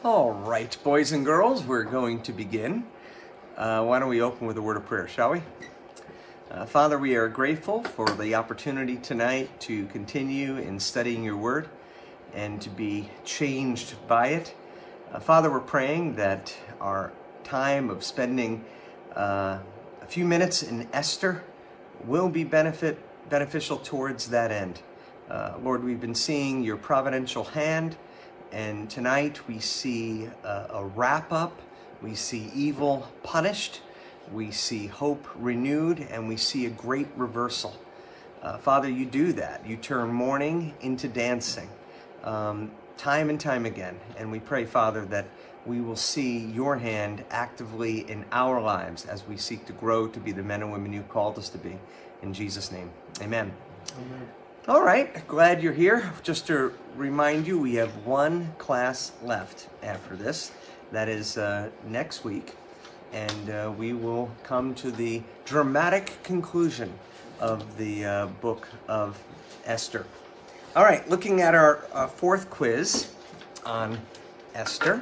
All right, boys and girls, we're going to begin. Why don't we open with a word of prayer, shall we? Father, we are grateful for the opportunity tonight to continue in studying your word and to be changed by it. Father, we're praying that our time of spending a few minutes in Esther will be beneficial towards that end. Lord, we've been seeing your providential hand, and tonight we see a wrap-up. We see evil punished, we see hope renewed, and we see a great reversal. Father, you do that. You turn mourning into dancing time and time again. And we pray, Father, that we will see your hand actively in our lives as we seek to grow to be the men and women you called us to be. In Jesus' name, amen. Amen. All right, glad you're here. Just to remind you, we have one class left after this. That is next week, and we will come to the dramatic conclusion of the book of Esther. All right, looking at our fourth quiz on Esther,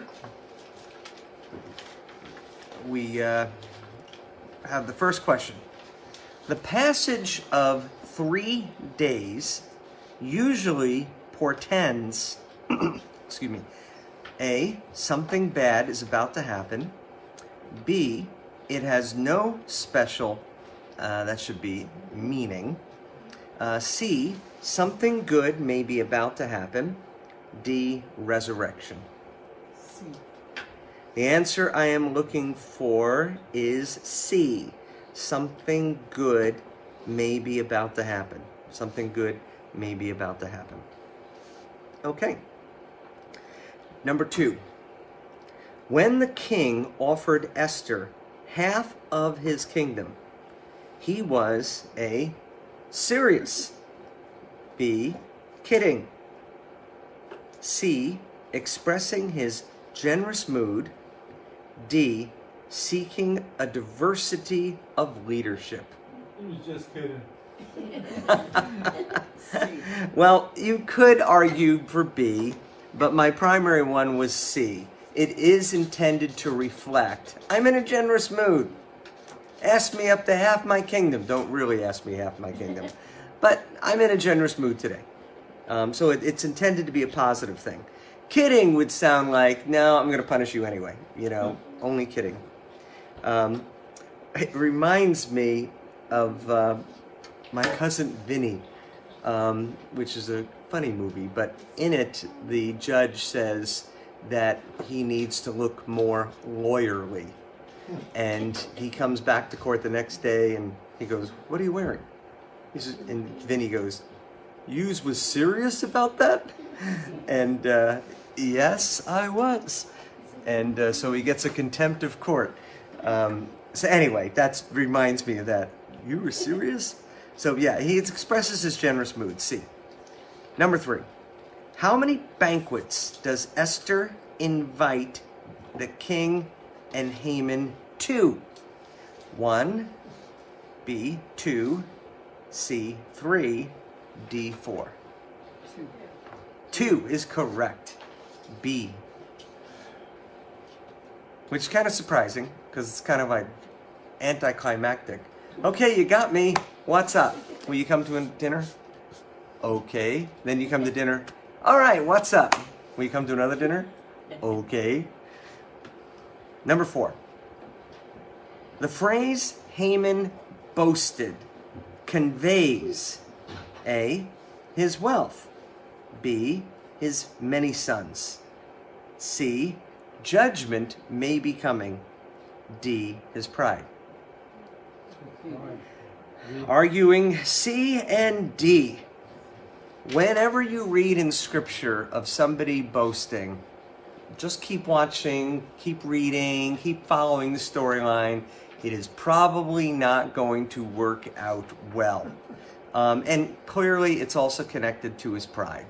we have the first question. The passage of 3 days usually portends, excuse me, A, something bad is about to happen. B, it has no special, that should be meaning. C, something good may be about to happen. D, resurrection. C. The answer I am looking for is C. Something good may be about to happen. Something good may be about to happen. Okay. Number 2. When the king offered Esther half of his kingdom, he was A, serious, B, kidding, C, expressing his generous mood, D, seeking a diversity of leadership. He was just kidding. Well, you could argue for B, but my primary one was C. It is intended to reflect, I'm in a generous mood. Ask me up to half my kingdom. Don't really ask me half my kingdom. But I'm in a generous mood today. So it's intended to be a positive thing. Kidding would sound like, no, I'm going to punish you anyway. You know, only kidding. It reminds me of My Cousin Vinny, which is a funny movie, but in it, the judge says that he needs to look more lawyerly. And he comes back to court the next day and he goes, what are you wearing? And Vinny goes, yous was serious about that? And yes, I was. And so he gets a contempt of court. So anyway, that reminds me of that. You were serious? So yeah, he expresses his generous mood, C. Number 3. How many banquets does Esther invite the king and Haman to? 1, B, 2, C, 3, D, 4. 2 is correct. B. Which is kind of surprising, because it's kind of like anticlimactic. Okay, you got me. What's up? Will you come to a dinner? Okay. Then you come to dinner. All right, what's up? Will you come to another dinner? Okay. Number 4. The phrase Haman boasted conveys A, his wealth, B, his many sons, C, judgment may be coming, D, his pride. Arguing C and D. Whenever you read in Scripture of somebody boasting, just keep watching, keep reading, keep following the storyline. It is probably not going to work out well. And clearly it's also connected to his pride.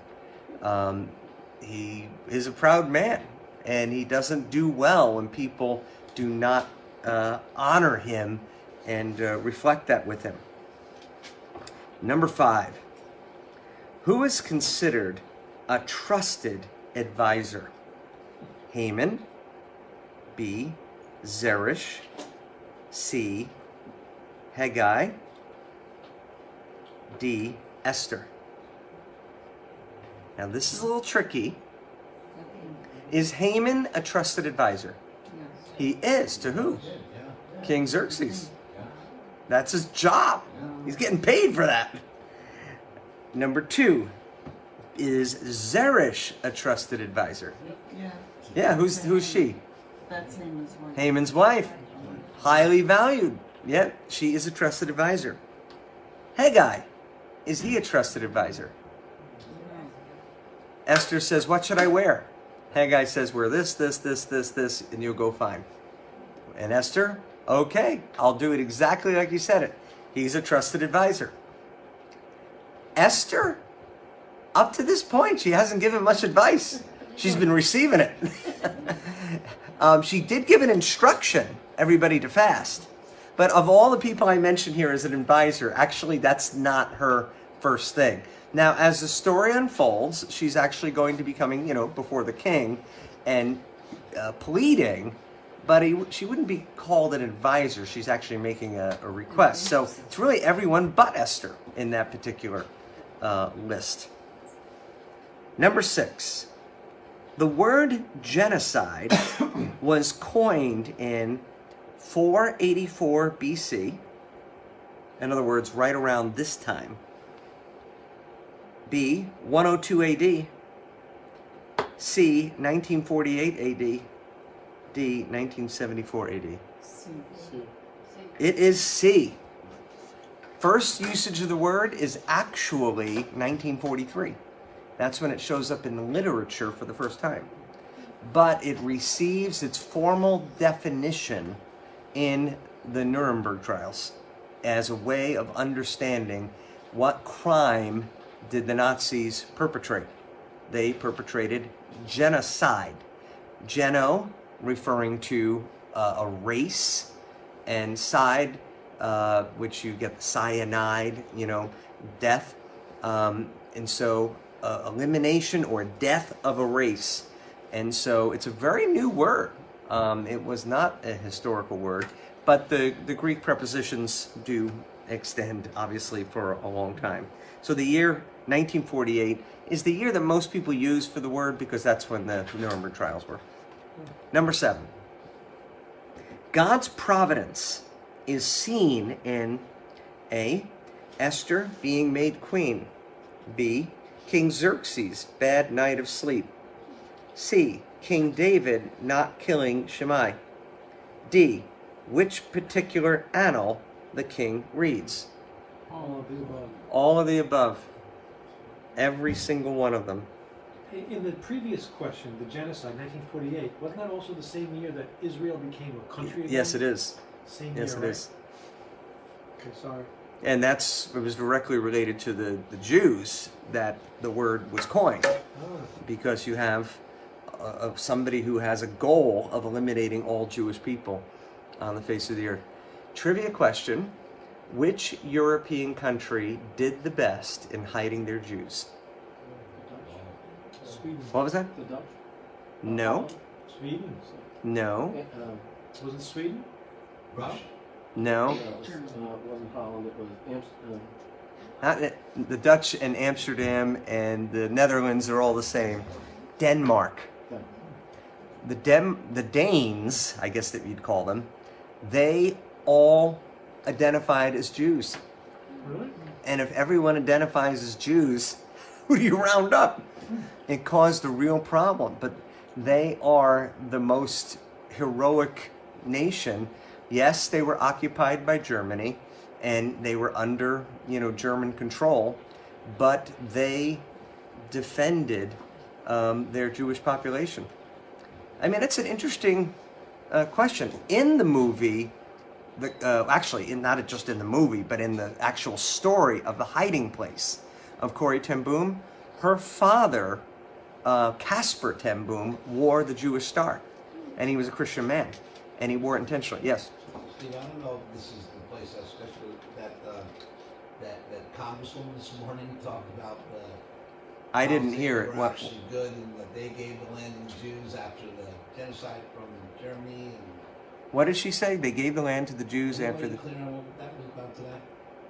He is a proud man, and he doesn't do well when people do not honor him and reflect that with him. Number 5. Who is considered a trusted advisor? Haman. B, Zeresh. C, Haggai. D, Esther. Now this is a little tricky. Is Haman a trusted advisor? He is. To who? King Xerxes. That's his job. He's getting paid for that. Number 2, is Zeresh a trusted advisor? Yeah, who's she? That's Haman's wife. Haman's wife. Highly valued. Yep, she is a trusted advisor. Haggai, is he a trusted advisor? Esther says, what should I wear? Haggai says, wear this, and you'll go fine. And Esther, okay, I'll do it exactly like you said it. He's a trusted advisor. Esther, up to this point, she hasn't given much advice. She's been receiving it. She did give an instruction, everybody to fast. But of all the people I mentioned here as an advisor, actually that's not her first thing. Now, as the story unfolds, she's actually going to be coming, before the king and pleading, but she wouldn't be called an advisor. She's actually making a request. So it's really everyone but Esther in that particular list. Number 6, the word genocide was coined in 484 BC. In other words, right around this time. B, 102 AD. C, 1948 AD. D, 1974 AD. C. It is C. First usage of the word is actually 1943. That's when it shows up in the literature for the first time. But it receives its formal definition in the Nuremberg trials as a way of understanding what crime did the Nazis perpetrate. They perpetrated genocide. Geno, referring to a race, and side, which you get cyanide, death. And so elimination or death of a race. And so it's a very new word. It was not a historical word, but the Greek prepositions do extend, obviously, for a long time. So the year 1948 is the year that most people use for the word because that's when the Nuremberg trials were. Number 7. God's providence is seen in A, Esther being made queen. B, King Xerxes' bad night of sleep. C, King David not killing Shimei. D, which particular annal the king reads. All of the above. All of the above. Every single one of them. In the previous question, the genocide, 1948, wasn't that also the same year that Israel became a country again? Yes, it is. Same Yes, year, it right? is. Okay, sorry. And it was directly related to the Jews that the word was coined. Because you have somebody who has a goal of eliminating all Jewish people on the face of the earth. Trivia question. Which European country did the best in hiding their Jews? Sweden. What was that? The Dutch? No. Sweden? No. Was it Sweden? Russia? No. It wasn't Holland, it was Amsterdam. The Dutch and Amsterdam and the Netherlands are all the same. Denmark. The Danes, I guess that you'd call them, they all identified as Jews. Really? And if everyone identifies as Jews, who do you round up? It caused a real problem. But they are the most heroic nation. Yes, they were occupied by Germany, and they were under, German control, but they defended their Jewish population. I mean, it's an interesting question. In the movie, actually, not just in the movie, but in the actual story of the hiding place of Corrie ten Boom, her father, Caspar ten Boom, wore the Jewish star, and he was a Christian man, and he wore it intentionally. Yes? Steve, I don't know if this is the place that Congresswoman this morning talked about I didn't hear it. Were What? actually good, and that they gave the land to the Jews after the genocide from Germany. And What did she say? They gave the land to the Jews after the. Clear on what that was about today.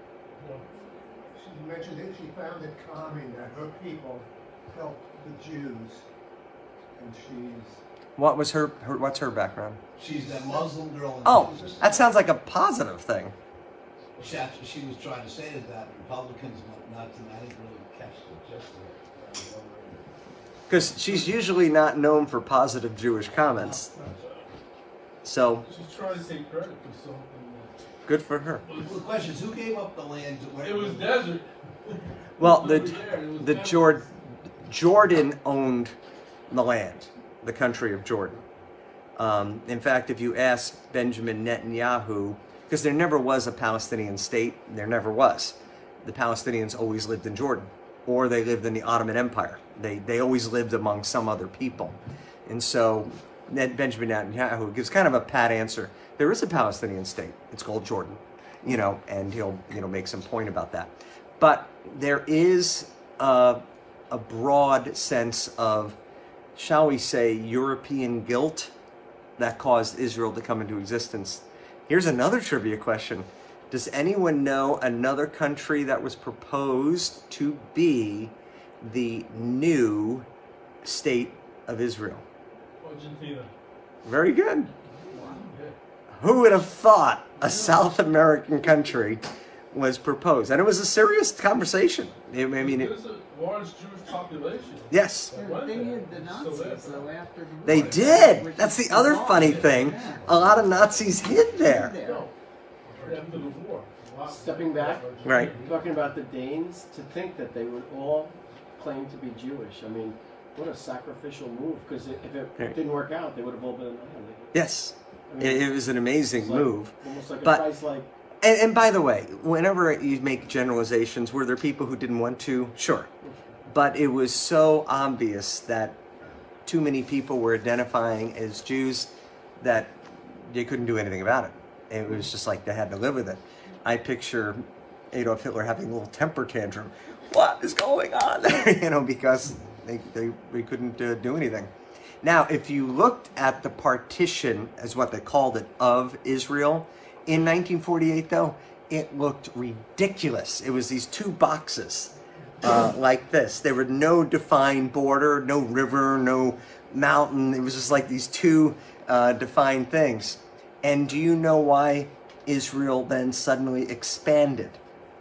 She mentioned that she found it calming that her people helped the Jews, and she's What was her what's her background? She's that Muslim girl. In Oh, Jesus. that sounds like a positive thing. She was trying to say is that Republicans not to really catch the gist of it. Because she's usually not known for positive Jewish comments. So, She's trying to take credit for something. good for her. Well, the question is, who gave up the land to where It was desert. Well, It was there, it was the desert. Jordan owned the land, the country of Jordan. In fact, if you ask Benjamin Netanyahu, because there never was a Palestinian state, there never was. The Palestinians always lived in Jordan, or they lived in the Ottoman Empire. They always lived among some other people. And so Benjamin Netanyahu gives kind of a pat answer. There is a Palestinian state. It's called Jordan, and he'll make some point about that. But there is a broad sense of, shall we say, European guilt that caused Israel to come into existence. Here's another trivia question. Does anyone know another country that was proposed to be the new state of Israel? Argentina. Very good. Who would have thought a South American country was proposed? And it was a serious conversation. I mean, There's a large Jewish population. yes. that went They there. hid the So Nazis that's- though after the war. They did. Which That's is the other bizarre. funny thing. Yeah. A lot of Nazis hid there. No, after the war. Stepping back. Right. Talking about the Danes, to think that they would all claim to be Jewish. I mean, what a sacrificial move, because if it Right. didn't work out, they would have all been annihilated. Yes. I mean, It was an amazing it's like- move. Almost like But- a price like, And by the way, whenever you make generalizations, were there people who didn't want to? Sure. But it was so obvious that too many people were identifying as Jews that they couldn't do anything about it. It was just like they had to live with it. I picture Adolf Hitler having a little temper tantrum. What is going on? Because they couldn't do anything. Now, if you looked at the partition, as what they called it, of Israel, in 1948, though, it looked ridiculous. It was these two boxes like this. There were no defined border, no river, no mountain. It was just like these two defined things. And do you know why Israel then suddenly expanded?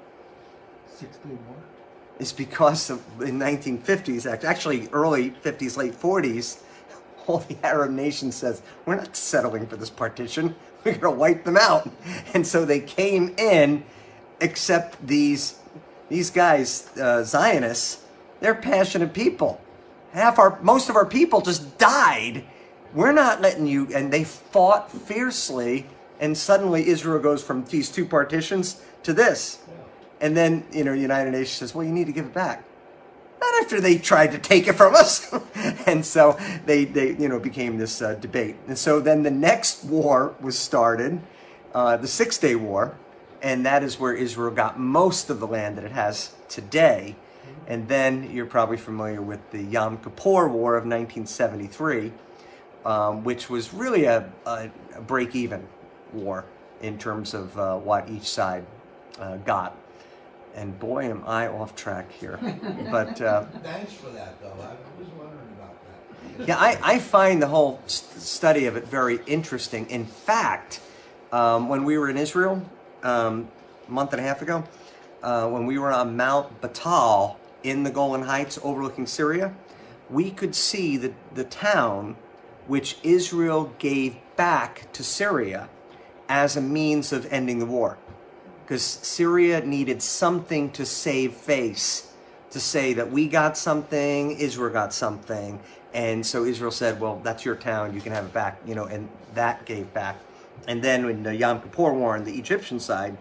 61. It's because in 1950s, actually early 50s, late 40s, all the Arab nations says, we're not settling for this partition. We're going to wipe them out. And so they came in, except these guys, Zionists, they're passionate people. Most of our people just died. We're not letting you, and they fought fiercely, and suddenly Israel goes from these two partitions to this. And then, United Nations says, well, you need to give it back. Not after they tried to take it from us. And so they became this debate. And so then the next war was started, the Six-Day War, and that is where Israel got most of the land that it has today. And then you're probably familiar with the Yom Kippur War of 1973, which was really a break-even war in terms of what each side got. And boy, am I off track here. But Thanks for that, though. I was wondering about that. yeah, I find the whole study of it very interesting. In fact, when we were in Israel a month and a half ago, when we were on Mount Batal in the Golan Heights overlooking Syria, we could see the town which Israel gave back to Syria as a means of ending the war. Because Syria needed something to save face, to say that we got something, Israel got something. And so Israel said, well, that's your town, you can have it back, and that gave back. And then in the Yom Kippur War on the Egyptian side,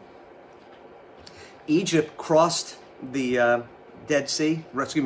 Egypt crossed the Red Sea,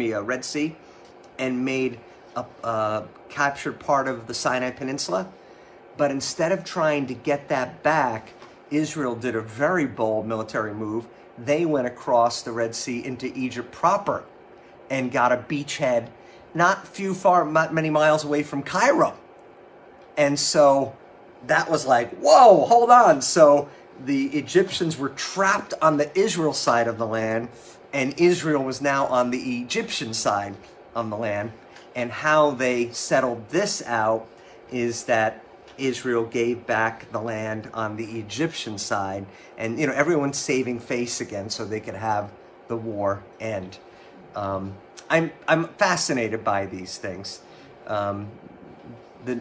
and made captured part of the Sinai Peninsula. But instead of trying to get that back, Israel did a very bold military move. They went across the Red Sea into Egypt proper. and got a beachhead not many miles away from Cairo. And so that was like, whoa, hold on. So the Egyptians were trapped on the Israel side of the land, and Israel was now on the Egyptian side of the land. And how they settled this out is that Israel gave back the land on the Egyptian side, and everyone's saving face again so they could have the war end. I'm fascinated by these things. The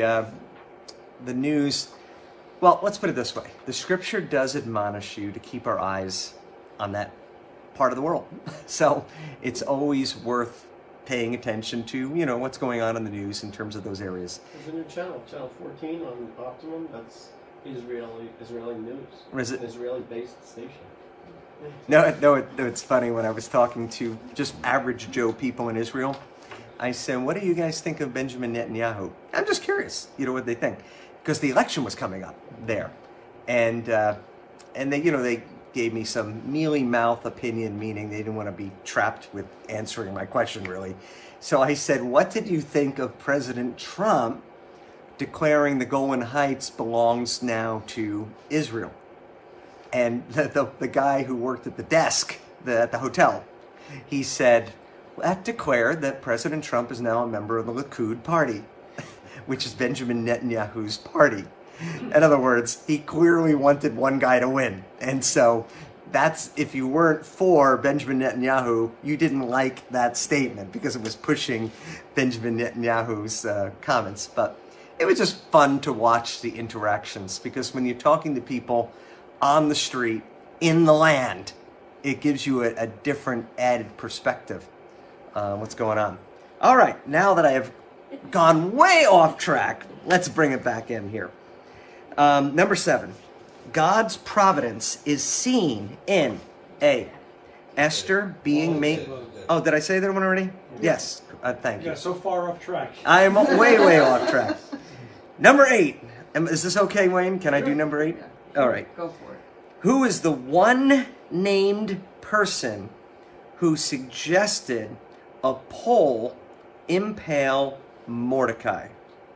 news. Well, let's put it this way: the Scripture does admonish you to keep our eyes on that part of the world. So it's always worth paying attention to, what's going on in the news in terms of those areas. There's a new channel, Channel 14 on Optimum. That's Israeli news. Is it? An Israeli-based station. No, it's funny. When I was talking to just average Joe people in Israel, I said, what do you guys think of Benjamin Netanyahu? I'm just curious, what they think. Because the election was coming up there. And they, they gave me some mealy-mouth opinion, meaning they didn't want to be trapped with answering my question, really. So I said, what did you think of President Trump declaring the Golan Heights belongs now to Israel? And the guy who worked at the desk at the hotel, he said, that declared that President Trump is now a member of the Likud party, which is Benjamin Netanyahu's party. In other words, he clearly wanted one guy to win. And so that's, if you weren't for Benjamin Netanyahu, you didn't like that statement because it was pushing Benjamin Netanyahu's comments. But it was just fun to watch the interactions, because when you're talking to people on the street, in the land, it gives you a different added perspective what's going on. All right, now that I have gone way off track, let's bring it back in here. Number 7, God's providence is seen in A, Esther being made. Oh, did I say that one already? Yes. Thank you. Yeah, so far off track. I am way off track. Number 8. Is this okay, Wayne? Can I do number 8? All right. Go for it. Who is the one named person who suggested a pole impale Mordecai?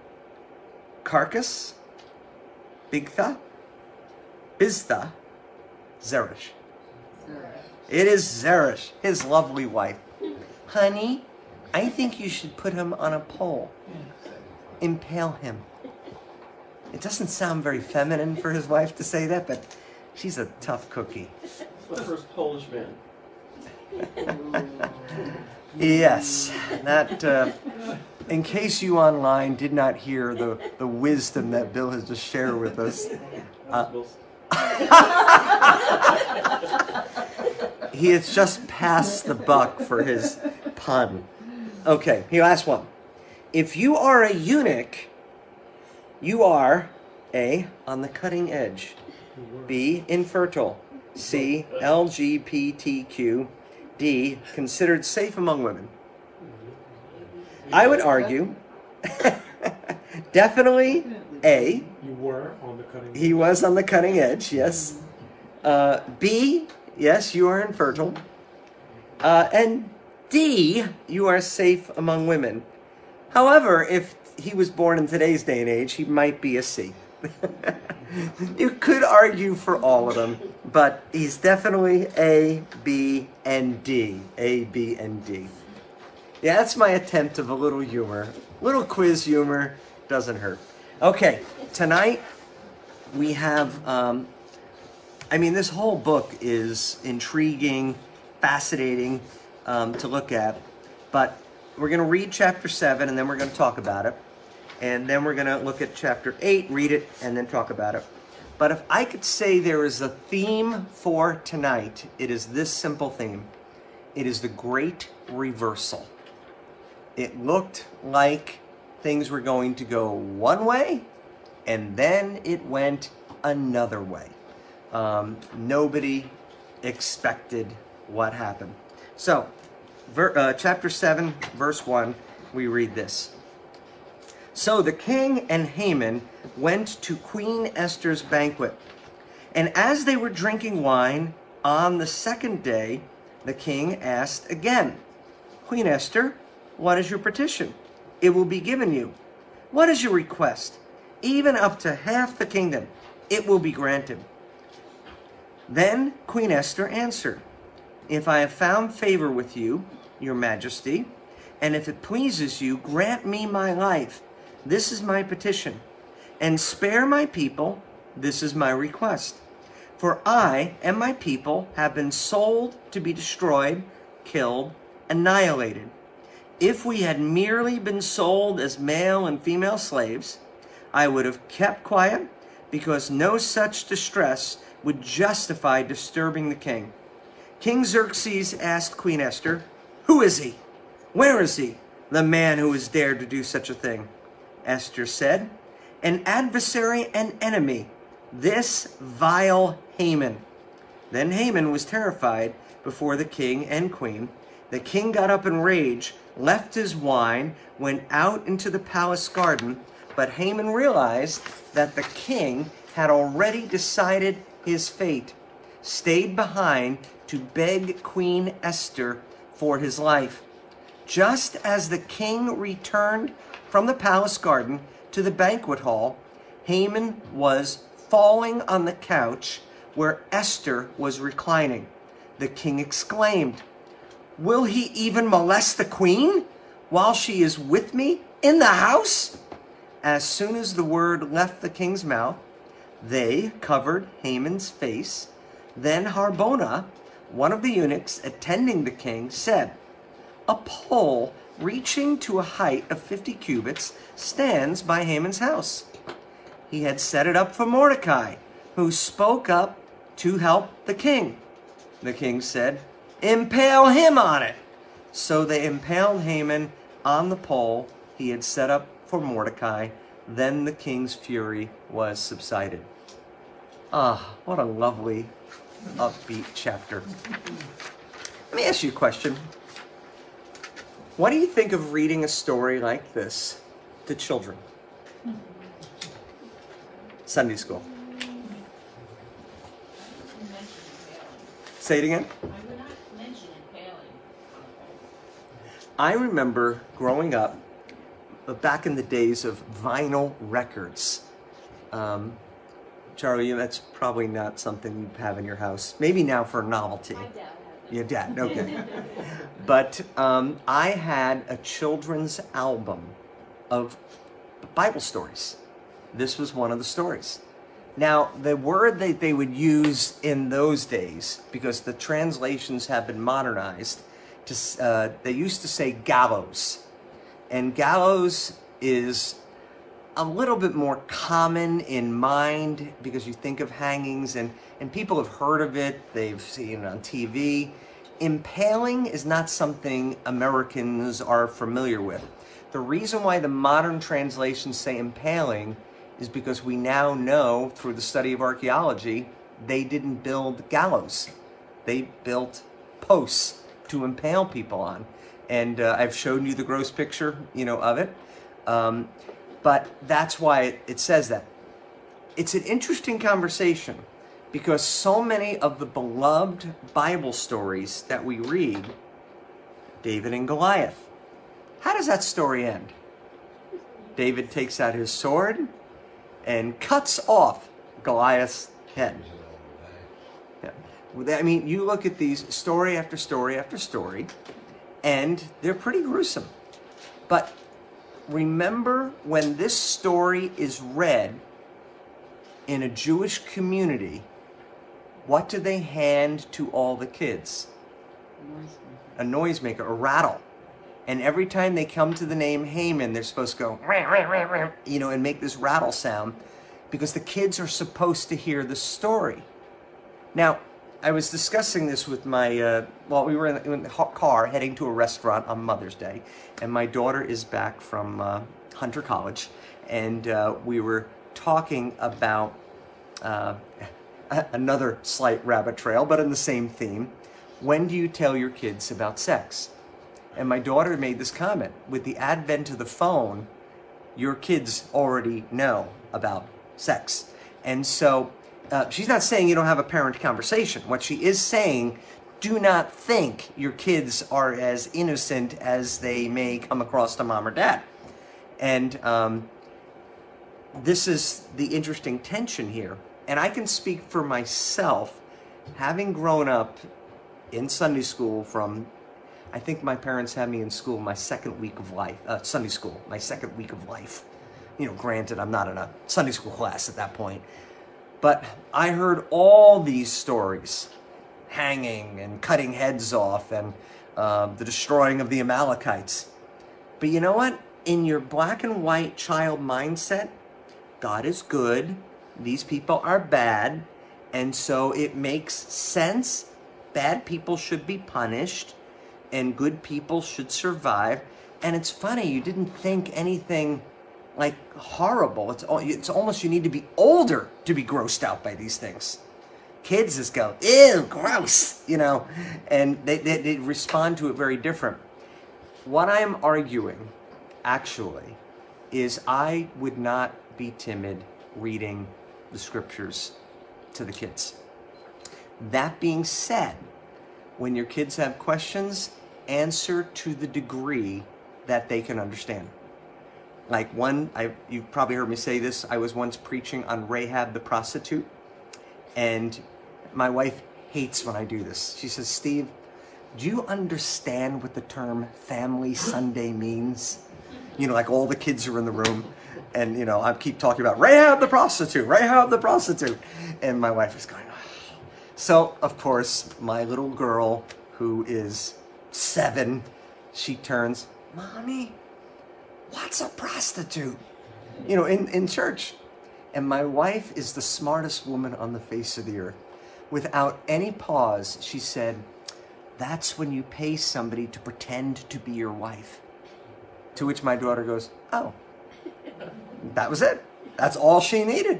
Carcass, Bigtha, Biztha, Zeresh. It is Zeresh, his lovely wife. Honey, I think you should put him on a pole. Impale him. It doesn't sound very feminine for his wife to say that, but she's a tough cookie. The first Polish man. Yes, that, in case you online did not hear the wisdom that Bill has just shared with us, he has just passed the buck for his pun. Okay, here, last one. If you are a eunuch, you are A, on the cutting edge, B, infertile, C, LGBTQ, D, considered safe among women. I would argue definitely A. You were on the cutting edge. He was on the cutting edge, yes. B, yes, you are infertile. And D, you are safe among women. However, if he was born in today's day and age, he might be a C. You could argue for all of them, but he's definitely A, B, and D. A, B, and D. Yeah, that's my attempt of a little humor. Little quiz humor doesn't hurt. Okay, tonight we have, this whole book is intriguing, fascinating to look at, but we're going to read chapter 7 and then we're going to talk about it. And then we're going to look at chapter 8, read it, and then talk about it. But if I could say there is a theme for tonight, it is this simple theme. It is the great reversal. It looked like things were going to go one way, and then it went another way. Nobody expected what happened. So, chapter 7, verse 1, we read this. So the king and Haman went to Queen Esther's banquet. And as they were drinking wine on the second day, the king asked again, Queen Esther, what is your petition? It will be given you. What is your request? Even up to half the kingdom, it will be granted. Then Queen Esther answered, if I have found favor with you, your majesty, and if it pleases you, grant me my life. This is my petition. And spare my people. This is my request. For I and my people have been sold to be destroyed, killed, annihilated. If we had merely been sold as male and female slaves, I would have kept quiet, because no such distress would justify disturbing the king. King Xerxes asked Queen Esther, who is he? Where is he, the man who has dared to do such a thing? Esther said, an adversary and enemy, this vile Haman. Then Haman was terrified before the king and queen. The king got up in rage, left his wine, went out into the palace garden, but Haman realized that the king had already decided his fate, stayed behind to beg Queen Esther for his life. Just as the king returned from the palace garden to the banquet hall, Haman was falling on the couch where Esther was reclining. The king exclaimed, will he even molest the queen while she is with me in the house? As soon as the word left the king's mouth, they covered Haman's face. Then Harbona, one of the eunuchs attending the king, said, a pole reaching to a height of 50 cubits stands by Haman's house. He had set it up for Mordecai, who spoke up to help the king. The king said, impale him on it. So they impaled Haman on the pole he had set up for Mordecai. Then the king's fury was subsided. Ah, what a lovely, upbeat chapter. Let me ask you a question. What do you think of reading a story like this to children? Sunday school. Say it again. I would not mention impaling. I remember growing up back in the days of vinyl records. Charlie, that's probably not something you have in your house. Maybe now for novelty. My dad had them. Your dad, okay. But I had a children's album of Bible stories. This was one of the stories. Now, the word that they would use in those days, because the translations have been modernized, they used to say gallows. And gallows is a little bit more common in mind because you think of hangings and people have heard of it, they've seen it on TV. Impaling is not something Americans are familiar with. The reason why the modern translations say impaling is because we now know through the study of archaeology, they didn't build gallows. They built posts to impale people on. And I've shown you the gross picture, of it. But that's why it says that. It's an interesting conversation because so many of the beloved Bible stories that we read, David and Goliath, how does that story end? David takes out his sword and cuts off Goliath's head. Yeah. I mean, you look at these story after story after story, and they're pretty gruesome. But remember, when this story is read in a Jewish community, what do they hand to all the kids? A noisemaker, a rattle. And every time they come to the name Haman, they're supposed to go, rah, rah, rah, rah, and make this rattle sound because the kids are supposed to hear the story. Now, I was discussing this with my, we were in the car heading to a restaurant on Mother's Day, and my daughter is back from Hunter College, and we were talking about another slight rabbit trail, but in the same theme. When do you tell your kids about sex? And my daughter made this comment, with the advent of the phone, your kids already know about sex. And so she's not saying you don't have a parent conversation. What she is saying do not think your kids are as innocent as they may come across to mom or dad. And this is the interesting tension here. And I can speak for myself, having grown up in Sunday school from, I think my parents had me in school my second week of life, Sunday school, my second week of life. You know, granted, I'm not in a Sunday school class at that point. But I heard all these stories, hanging and cutting heads off and the destroying of the Amalekites. But you know what? In your black and white child mindset, God is good, these people are bad, and so it makes sense. Bad people should be punished, and good people should survive. And it's funny, you didn't think anything like horrible. It's almost you need to be older to be grossed out by these things. Kids just go, ew, gross, you know, and they respond to it very different. What I am arguing, actually, is I would not be timid reading the scriptures to the kids. That being said, when your kids have questions, answer to the degree that they can understand. Like you've probably heard me say this, I was once preaching on Rahab the prostitute, and my wife hates when I do this. She says, Steve, do you understand what the term Family Sunday means? You know, like all the kids are in the room, and, you know, I keep talking about Rahab the prostitute, Rahab the prostitute. And my wife is going, oh. So, of course, my little girl, who is 7, she turns, Mommy, what's a prostitute? You know, in church. And my wife is the smartest woman on the face of the earth. Without any pause, she said, that's when you pay somebody to pretend to be your wife. To which my daughter goes, oh, that was it. That's all she needed.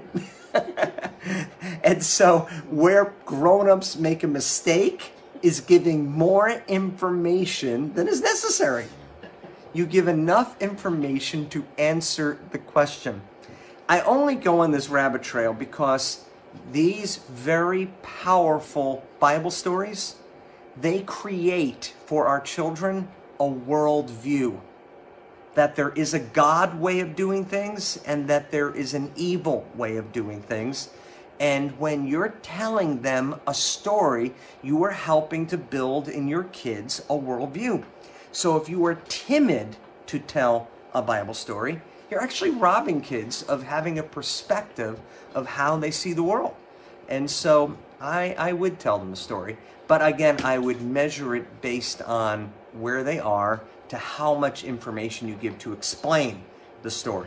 And so where grown-ups make a mistake is giving more information than is necessary. You give enough information to answer the question. I only go on this rabbit trail because these very powerful Bible stories, they create for our children a worldview. That there is a God way of doing things and that there is an evil way of doing things. And when you're telling them a story, you are helping to build in your kids a worldview. So if you are timid to tell a Bible story, you're actually robbing kids of having a perspective of how they see the world. And so I would tell them the story. But again, I would measure it based on where they are to how much information you give to explain the story.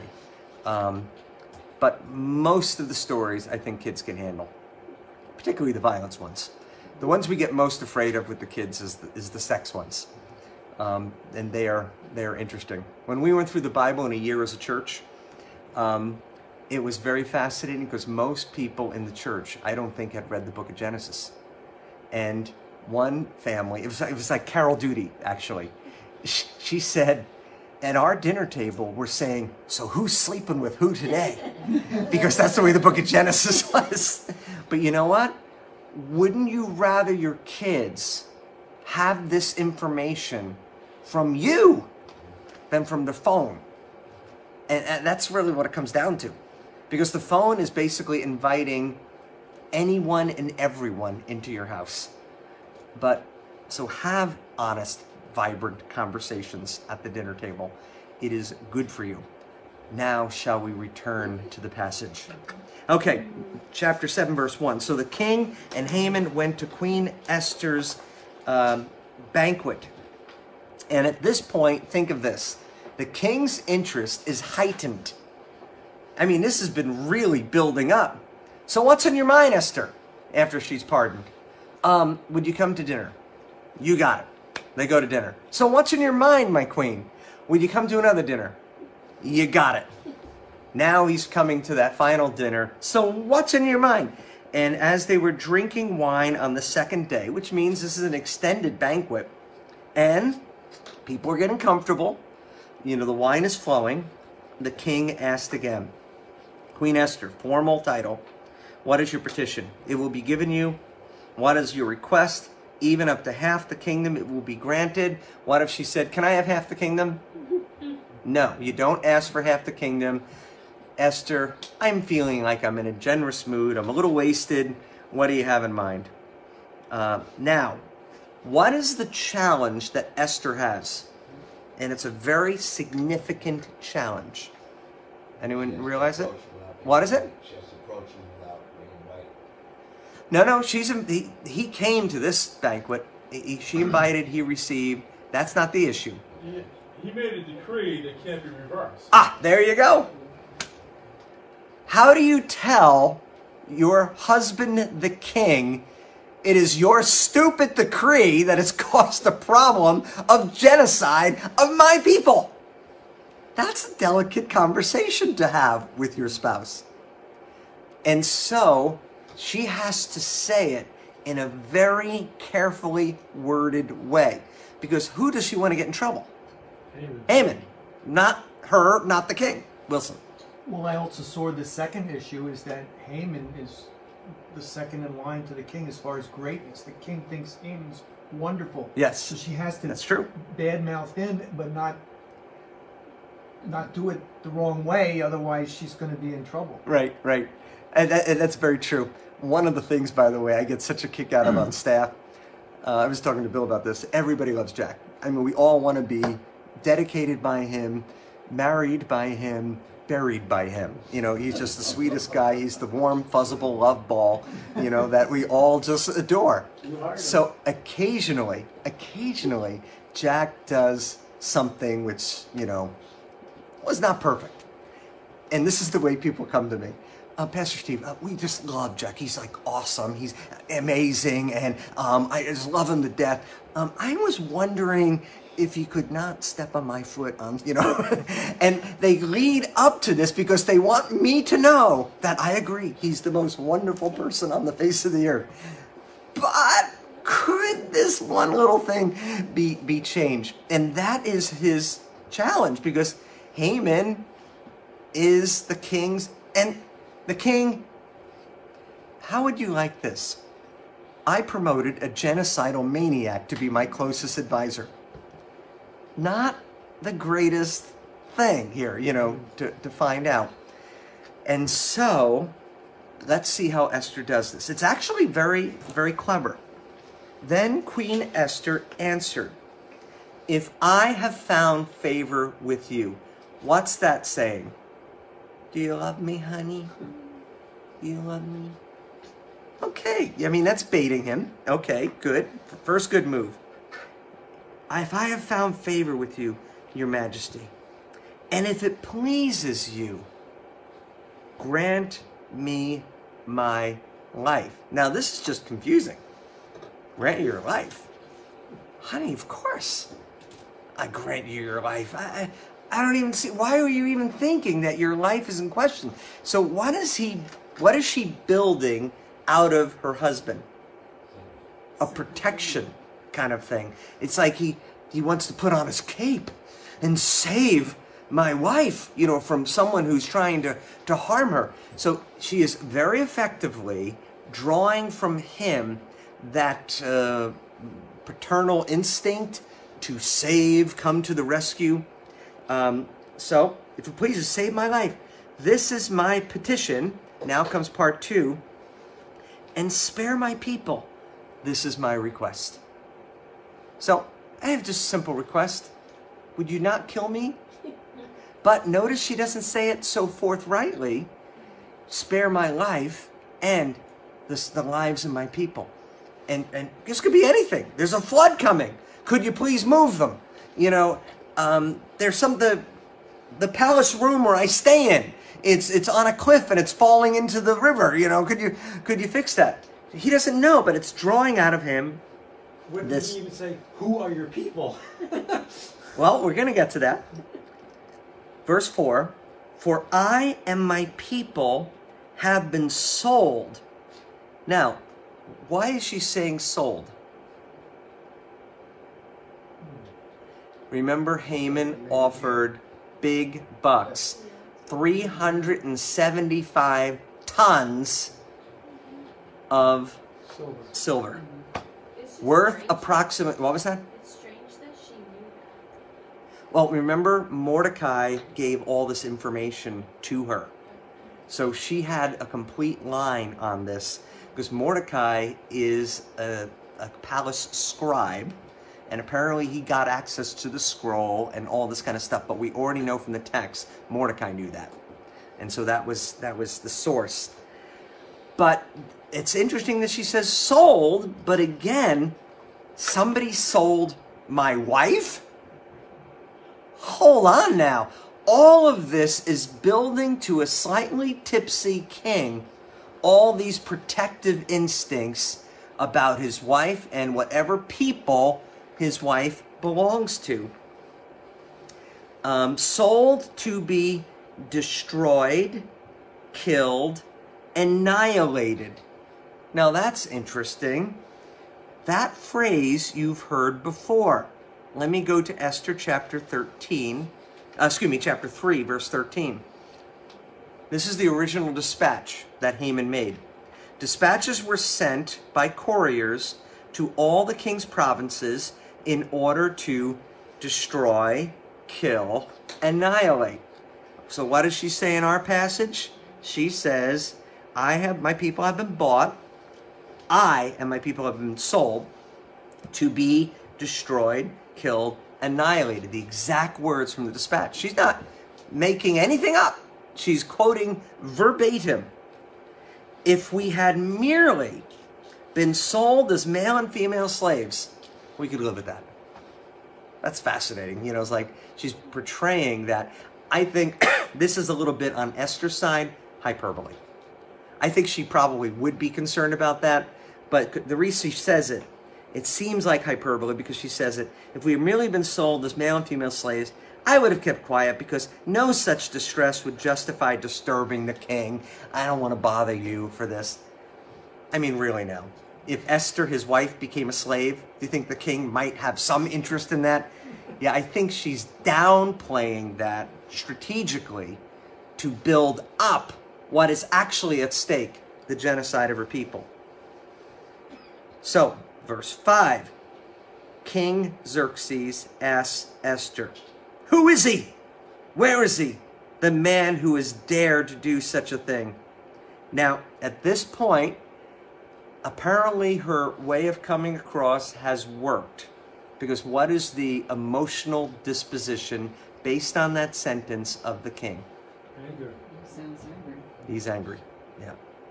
But most of the stories I think kids can handle, particularly the violence ones. The ones we get most afraid of with the kids is the sex ones. And they are interesting. When we went through the Bible in a year as a church, it was very fascinating because most people in the church, I don't think, had read the book of Genesis. And one family, it was like Carol Duty, actually. She said, at our dinner table, we're saying, so who's sleeping with who today? Because that's the way the book of Genesis was. But you know what? Wouldn't you rather your kids have this information from you than from the phone? And that's really what it comes down to. Because the phone is basically inviting anyone and everyone into your house. But so have honest, vibrant conversations at the dinner table. It is good for you. Now shall we return to the passage. Okay, chapter 7, verse 1. So the king and Haman went to Queen Esther's banquet. And at this point, think of this. The king's interest is heightened. I mean, this has been really building up. So what's on your mind, Esther, after she's pardoned? Would you come to dinner? You got it. They go to dinner. So what's in your mind, my queen? Would you come to another dinner? You got it. Now he's coming to that final dinner. So what's in your mind? And as they were drinking wine on the second day, which means this is an extended banquet, and people are getting comfortable, you know, the wine is flowing, the king asked again, Queen Esther, formal title, what is your petition? It will be given you. What is your request? even up to half the kingdom, it will be granted. What if she said, can I have half the kingdom? No, you don't ask for half the kingdom. Esther, I'm feeling like I'm in a generous mood. I'm a little wasted. What do you have in mind? Now, what is the challenge that Esther has? And it's a very significant challenge. Anyone realize it? What is it? She has to approach him without being invited. No, he came to this banquet. She invited, he received. That's not the issue. He made a decree that can't be reversed. Ah, there you go. How do you tell your husband, the king, it is your stupid decree that has caused the problem of genocide of my people? That's a delicate conversation to have with your spouse. And so she has to say it in a very carefully worded way. Because who does she want to get in trouble? Haman. Not her, not the king. Wilson. Well, I also saw the second issue is that Haman is the second in line to the king as far as greatness. The king thinks Haman's wonderful. Yes. So she has to That's true. badmouth him, but not do it the wrong way. Otherwise, she's going to be in trouble. Right. And that's very true. One of the things, by the way, I get such a kick out of on staff. I was talking to Bill about this. Everybody loves Jack. I mean, we all want to be dedicated by him, married by him, buried by him. You know, he's just the sweetest guy. He's the warm, fuzzable love ball, you know, that we all just adore. So occasionally, Jack does something which, you know, was not perfect. And this is the way people come to me. Pastor Steve, we just love Jack. He's like awesome. He's amazing. And I just love him to death. I was wondering if you could not step on my foot on, you know. And they lead up to this because they want me to know that I agree. He's the most wonderful person on the face of the earth. But could this one little thing be changed? And that is his challenge, because Haman is the king's, and the king, how would you like this? I promoted a genocidal maniac to be my closest advisor. Not the greatest thing here, you know, to find out. And so, let's see how Esther does this. It's actually very, very clever. Then Queen Esther answered, if I have found favor with you. What's that saying? Do you love me, honey? Do you love me? Okay, I mean, that's baiting him. Okay, good. First good move. If I have found favor with you, your majesty, and if it pleases you, grant me my life. Now, this is just confusing. Grant you your life? Honey, of course I grant you your life. I don't even see, why are you even thinking that your life is in question? So what is she building out of her husband? A protection kind of thing. It's like he wants to put on his cape and save my wife, you know, from someone who's trying to harm her. So she is very effectively drawing from him that paternal instinct to save, come to the rescue. So, if it pleases, save my life. This is my petition. Now comes part 2. And spare my people. This is my request. So, I have just a simple request. Would you not kill me? But notice she doesn't say it so forthrightly. Spare my life and the lives of my people. And this could be anything. There's a flood coming. Could you please move them? You know, there's the palace room where I stay in. It's on a cliff and it's falling into the river. You know, could you fix that? He doesn't know, but it's drawing out of him. Wouldn't he even say, who are your people? Well, we're going to get to that. Verse 4, for I and my people have been sold. Now, why is she saying sold? Remember, Haman offered big bucks. 375 tons of silver. Is worth approximately, what was that? It's strange that she knew that. Well, remember, Mordecai gave all this information to her. So she had a complete line on this, because Mordecai is a palace scribe, and apparently he got access to the scroll and all this kind of stuff, but we already know from the text, Mordecai knew that. And so that was the source. But it's interesting that she says sold, but again, somebody sold my wife? Hold on now. All of this is building to a slightly tipsy king all these protective instincts about his wife and whatever people his wife belongs to. Sold to be destroyed, killed, annihilated. Now that's interesting. That phrase you've heard before. Let me go to Esther chapter 3, verse 13. This is the original dispatch that Haman made. Dispatches were sent by couriers to all the king's provinces in order to destroy, kill, annihilate. So what does she say in our passage? She says, my people have been bought, I and my people have been sold to be destroyed, killed, annihilated. The exact words from the dispatch. She's not making anything up. She's quoting verbatim. If we had merely been sold as male and female slaves, we could live with that. That's fascinating. It's like she's portraying that. I think this is a little bit on Esther's side, hyperbole. I think she probably would be concerned about that, but the reason she says it, it seems like hyperbole because she says it. If we had merely been sold as male and female slaves, I would have kept quiet because no such distress would justify disturbing the king. I don't want to bother you for this. I mean, really now. If Esther, his wife, became a slave, do you think the king might have some interest in that? Yeah, I think she's downplaying that strategically to build up what is actually at stake, the genocide of her people. So, verse 5, King Xerxes asks Esther, who is he? Where is he? The man who has dared to do such a thing. Now, at this point, apparently her way of coming across has worked. Because what is the emotional disposition based on that sentence of the king? Anger. Sounds angry. He's angry. Yeah.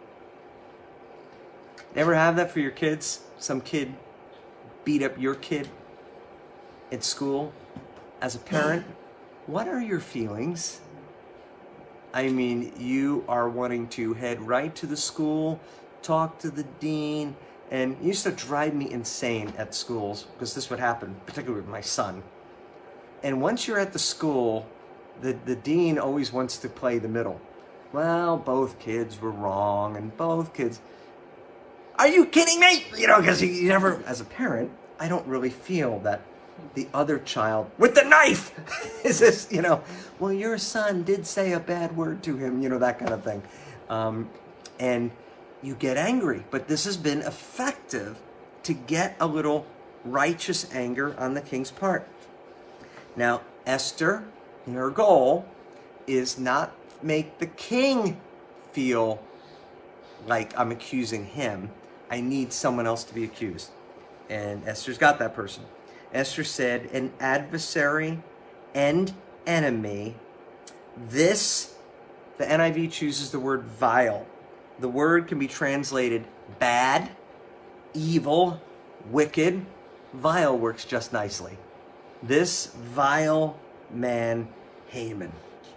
Ever have that for your kids? Some kid beat up your kid at school? As a parent, what are your feelings? I mean, you are wanting to head right to the school, talk to the dean, and it used to drive me insane at schools because this would happen, particularly with my son. And once you're at the school, the dean always wants to play the middle. Well, both kids were wrong, and both kids... Are you kidding me? Because you never, as a parent, I don't really feel that the other child with the knife is this, well, your son did say a bad word to him, that kind of thing. And you get angry, but this has been effective to get a little righteous anger on the king's part. Now, Esther, her goal is not make the king feel like I'm accusing him. I need someone else to be accused. And Esther's got that person. Esther said, an adversary and enemy. This, the NIV chooses the word vile. The word can be translated bad, evil, wicked. Vile works just nicely. This vile man, Haman.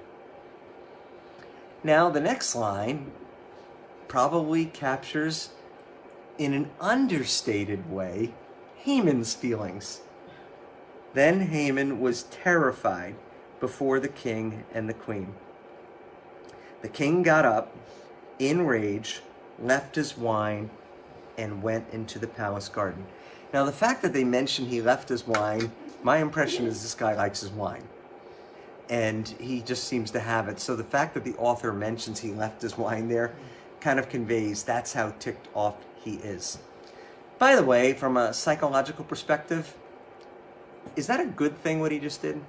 Now, the next line probably captures, in an understated way, Haman's feelings. Then Haman was terrified before the king and the queen. The king got up, in rage, left his wine, and went into the palace garden. Now, the fact that they mention he left his wine, my impression is this guy likes his wine. And he just seems to have it. So the fact that the author mentions he left his wine there kind of conveys that's how ticked off he is. By the way, from a psychological perspective, is that a good thing what he just did?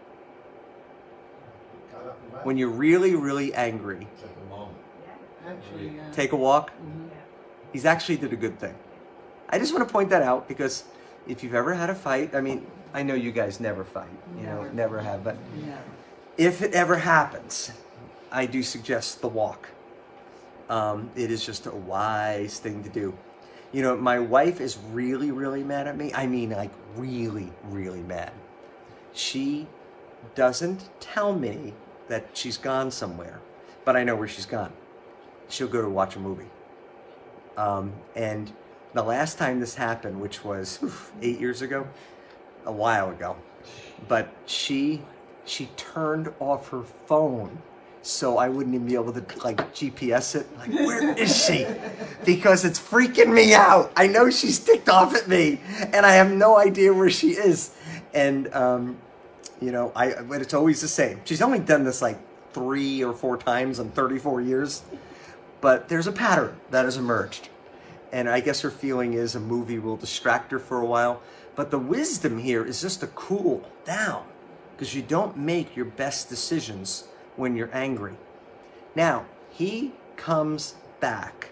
Got up and left. When you're really, really angry, It's at the moment. Actually, take a walk. mhm. He's actually did a good thing. I just want to point that out because if you've ever had a fight, I mean, I know you guys never fight, never have, but if it ever happens, I do suggest the walk. It is just a wise thing to do. You know, my wife is really, really mad at me. I mean, like really, really mad. She doesn't tell me that she's gone somewhere, but I know where she's gone. She'll go to watch a movie. And the last time this happened, which was 8 years ago, a while ago, but she turned off her phone so I wouldn't even be able to like GPS it. Like, where is she? Because it's freaking me out. I know she's ticked off at me, and I have no idea where she is. And you know, but it's always the same. She's only done this like 3 or 4 times in 34 years, but there's a pattern that has emerged. And I guess her feeling is a movie will distract her for a while. But the wisdom here is just to cool down, because you don't make your best decisions when you're angry. Now, he comes back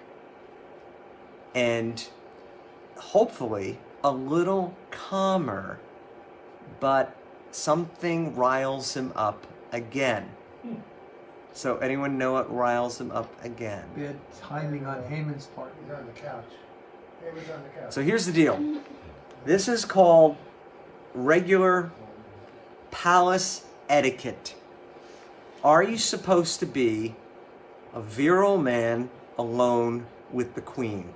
and hopefully a little calmer, but something riles him up again. So anyone know what riles him up again? Bad timing on Haman's part. He's on the couch. He was on the couch. So here's the deal. This is called regular palace etiquette. Are you supposed to be a virile man alone with the queen?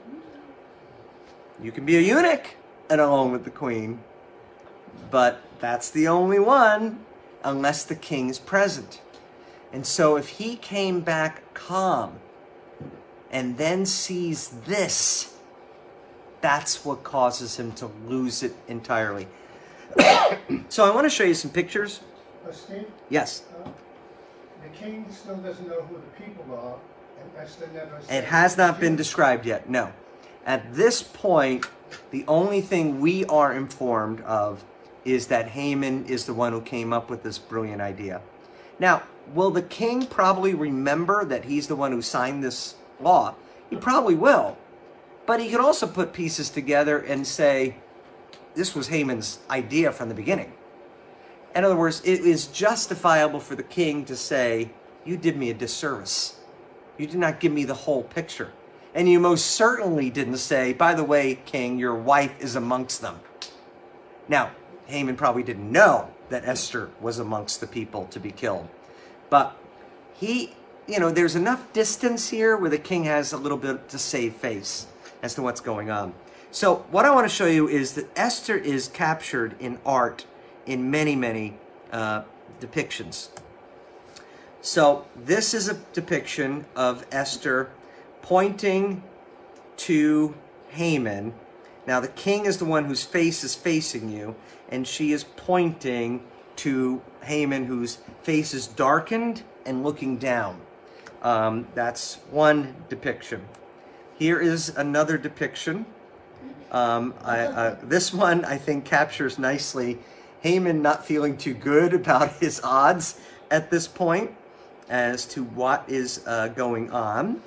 You can be a eunuch and alone with the queen, but that's the only one unless the king is present. And so if he came back calm and then sees this, that's what causes him to lose it entirely. So I want to show you some pictures. Steve, Yes. the king still doesn't know who the people are, and Esther never said. It has not been described yet, no. At this point, the only thing we are informed of is that Haman is the one who came up with this brilliant idea. Now, will the king probably remember that he's the one who signed this law? He probably will. But he could also put pieces together and say, this was Haman's idea from the beginning. In other words, it is justifiable for the king to say, you did me a disservice. You did not give me the whole picture. And you most certainly didn't say, by the way, king, your wife is amongst them. Now, Haman probably didn't know that Esther was amongst the people to be killed. But he, there's enough distance here where the king has a little bit to save face as to what's going on. So what I want to show you is that Esther is captured in art in many, many depictions. So this is a depiction of Esther pointing to Haman. Now the king is the one whose face is facing you, and she is pointing to Haman, whose face is darkened and looking down. That's one depiction. Here is another depiction. This one, I think, captures nicely Haman not feeling too good about his odds at this point as to what is going on.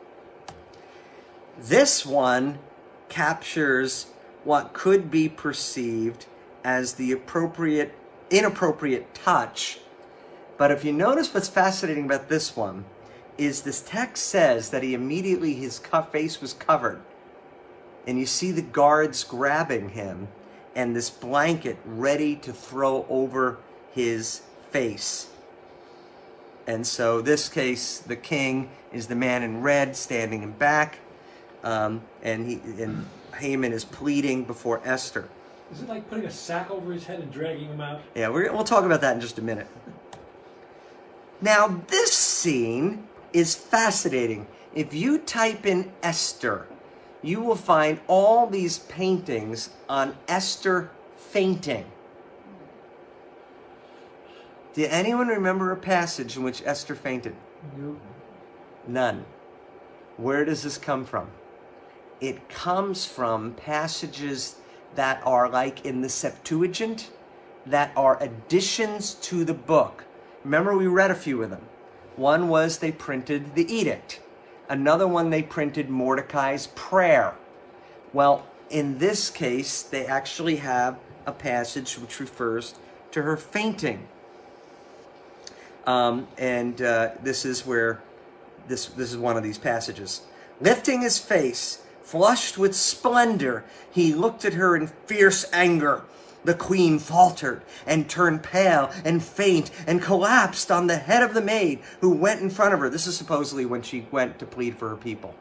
This one captures what could be perceived as the inappropriate touch. But if you notice, what's fascinating about this one is this text says that his face was covered. And you see the guards grabbing him and this blanket ready to throw over his face. And so this case, the king is the man in red standing in back, and Haman is pleading before Esther. Is it like putting a sack over his head and dragging him out? Yeah, we'll talk about that in just a minute. Now, this scene is fascinating. If you type in Esther, you will find all these paintings on Esther fainting. Did anyone remember a passage in which Esther fainted? Nope. None. Where does this come from? it comes from passages that are like in the Septuagint, that are additions to the book. Remember, we read a few of them. One was they printed the edict. Another one, they printed Mordecai's prayer. Well, in this case, they actually have a passage which refers to her fainting. This is where, this is one of these passages. Lifting his face, flushed with splendor, he looked at her in fierce anger. The queen faltered and turned pale and faint and collapsed on the head of the maid who went in front of her. This is supposedly when she went to plead for her people.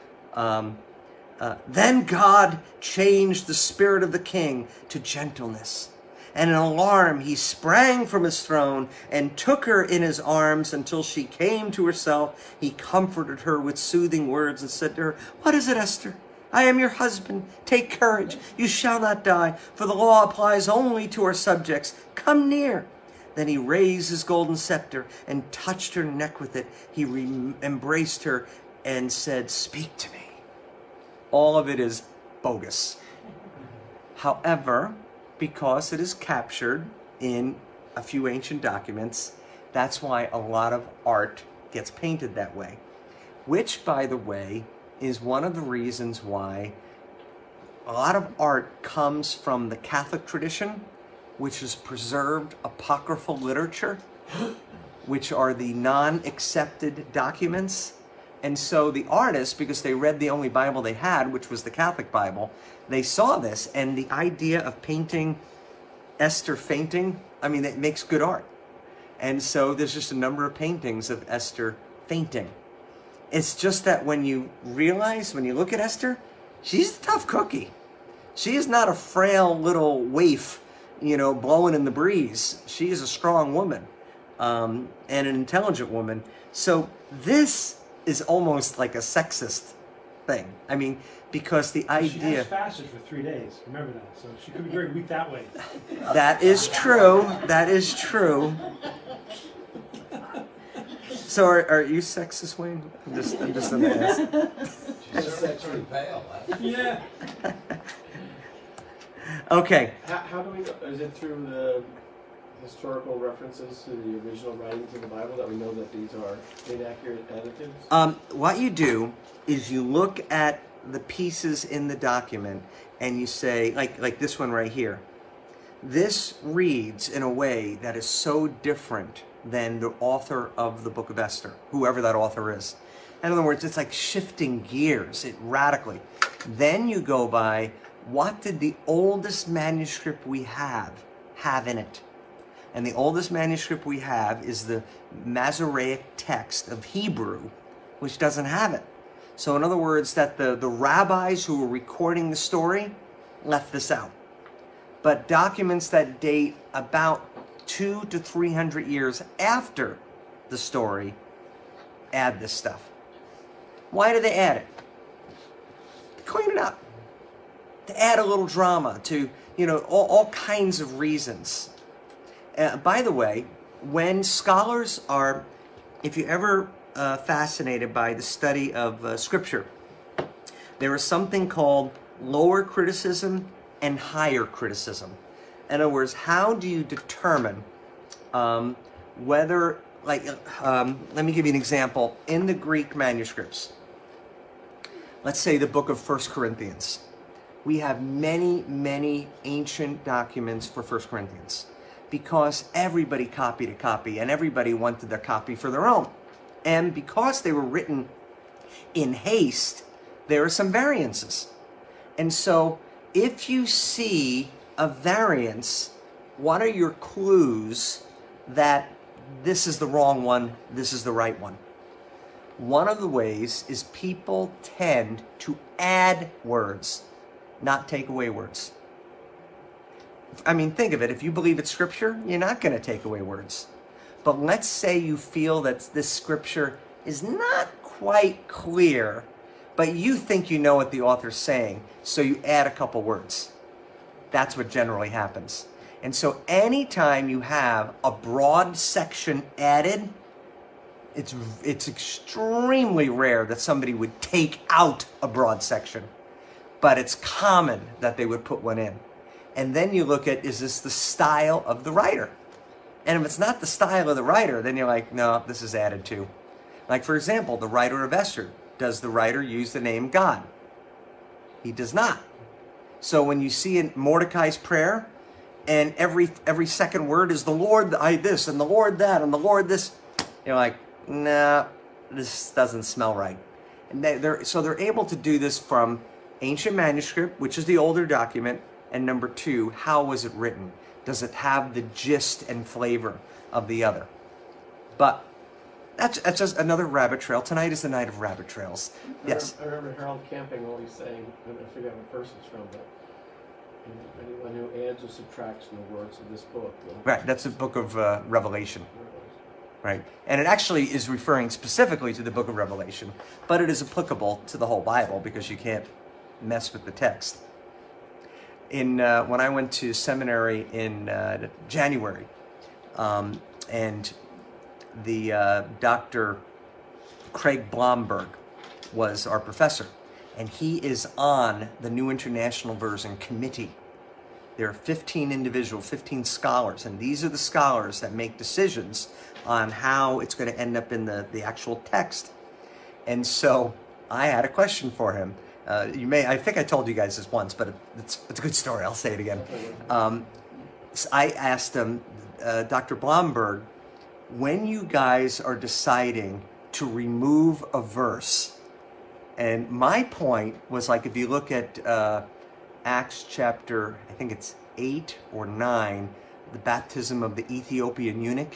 Then God changed the spirit of the king to gentleness. And in alarm, he sprang from his throne and took her in his arms until she came to herself. He comforted her with soothing words and said to her, "What is it, Esther? I am your husband. Take courage. You shall not die, for the law applies only to our subjects. Come near." Then he raised his golden scepter and touched her neck with it. He embraced her and said, "Speak to me." All of it is bogus. However, because it is captured in a few ancient documents, that's why a lot of art gets painted that way. Which, by the way, is one of the reasons why a lot of art comes from the Catholic tradition, which is preserved apocryphal literature, which are the non-accepted documents. And so the artists, because they read the only Bible they had, which was the Catholic Bible, they saw this, and the idea of painting Esther fainting, I mean, it makes good art. And so there's just a number of paintings of Esther fainting. It's just that when you realize, when you look at Esther, she's a tough cookie. She is not a frail little waif, blowing in the breeze. She is a strong woman, and an intelligent woman. So this is almost like a sexist thing. I mean, because the idea... She has fasted for 3 days. Remember that. So she could be very weak that way. That is true. That is true. So are you sexist, Wayne? I'm just going to ask. She's certainly pale. Huh? Yeah. Okay. How do we know? Is it through the historical references to the original writings of the Bible that we know that these are inaccurate additives? What you do is you look at the pieces in the document and you say, like this one right here. This reads in a way that is so different than the author of the Book of Esther, whoever that author is. In other words, it's like shifting gears radically. Then you go by, what did the oldest manuscript we have in it? And the oldest manuscript we have is the Masoretic text of Hebrew, which doesn't have it. So in other words, that the rabbis who were recording the story left this out. But documents that date about 200 to 300 years after the story add this stuff. Why do they add it? To clean it up. To add a little drama, to, all kinds of reasons. By the way, when scholars are, if you're ever fascinated by the study of Scripture, there is something called lower criticism and higher criticism. In other words, how do you determine whether, let me give you an example. In the Greek manuscripts, let's say the book of 1 Corinthians, we have many, many ancient documents for 1 Corinthians because everybody copied a copy and everybody wanted their copy for their own. And because they were written in haste, there are some variances. And so if you see a variance, what are your clues that this is the wrong one, this is the right one? One of the ways is people tend to add words, not take away words. I mean, think of it. If you believe it's Scripture, you're not going to take away words. But let's say you feel that this Scripture is not quite clear, but you think you know what the author's saying, so you add a couple words. That's what generally happens. And so anytime you have a broad section added, it's extremely rare that somebody would take out a broad section. but it's common that they would put one in. And then you look at, is this the style of the writer? And if it's not the style of the writer, then you're like, no, this is added to. Like, for example, the writer of Esther. Does the writer use the name God? He does not. So when you see in Mordecai's prayer, and every second word is the Lord I this, and the Lord that, and the Lord this, you're like, nah, this doesn't smell right. And so they're able to do this from ancient manuscript, which is the older document, and number two, how was it written? Does it have the gist and flavor of the other? But that's just another rabbit trail. Tonight is the night of rabbit trails. Yes? I remember Harold Camping always saying, and I forget what verse it's from, but anyone who adds or subtracts from the words of this book. Right, that's the book of Revelation. Right, and it actually is referring specifically to the book of Revelation, but it is applicable to the whole Bible because you can't mess with the text. When I went to seminary in January, and the Dr. Craig Blomberg was our professor, and he is on the New International Version Committee. There are 15 scholars, and these are the scholars that make decisions on how it's going to end up in the actual text. And so I had a question for him. I think I told you guys this once, but it's a good story. I'll say it again. So I asked him, Dr. Blomberg, when you guys are deciding to remove a verse, and my point was like, if you look at Acts chapter, I think it's 8 or 9, the baptism of the Ethiopian eunuch.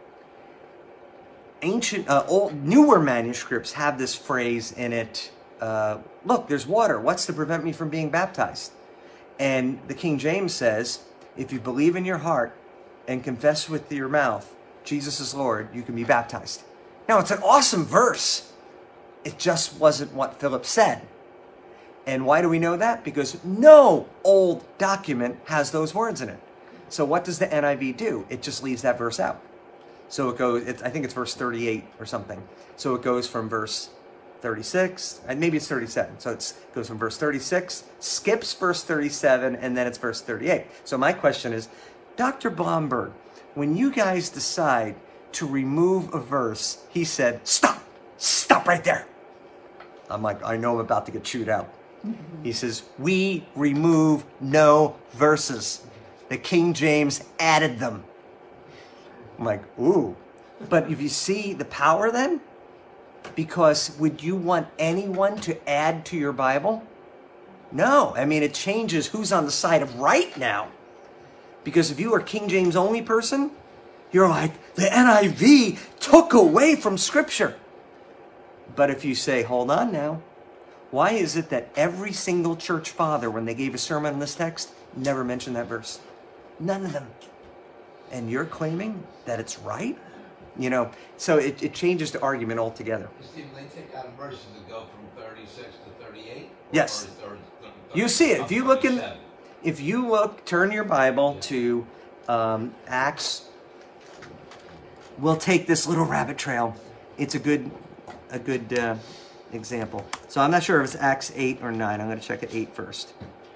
Newer manuscripts have this phrase in it, look, there's water. What's to prevent me from being baptized? And the King James says, if you believe in your heart and confess with your mouth, Jesus is Lord, you can be baptized. Now, it's an awesome verse. It just wasn't what Philip said. And why do we know that? Because no old document has those words in it. So what does the NIV do? It just leaves that verse out. So it goes, I think it's verse 38 or something. So it goes from verse 36, and maybe it's 37. So it goes from verse 36, skips verse 37, and then it's verse 38. So my question is, Dr. Blomberg, when you guys decide to remove a verse, he said, stop right there. I'm like, I know I'm about to get chewed out. He says, we remove no verses. The King James added them. I'm like, ooh. But if you see the power then, because would you want anyone to add to your Bible? No. I mean, it changes who's on the side of right now. Because if you are a King James only person, you're like, the NIV took away from Scripture. But if you say, hold on now, why is it that every single church father, when they gave a sermon on this text, never mentioned that verse? None of them. And you're claiming that it's right? You know, so it changes the argument altogether. Stephen, they take out verses that go from 36 to 38? Yes. Or you see it. If you look, turn your Bible to Acts. We'll take this little rabbit trail. It's a good example. So I'm not sure if it's Acts 8 or 9. I'm going to check at 8 first.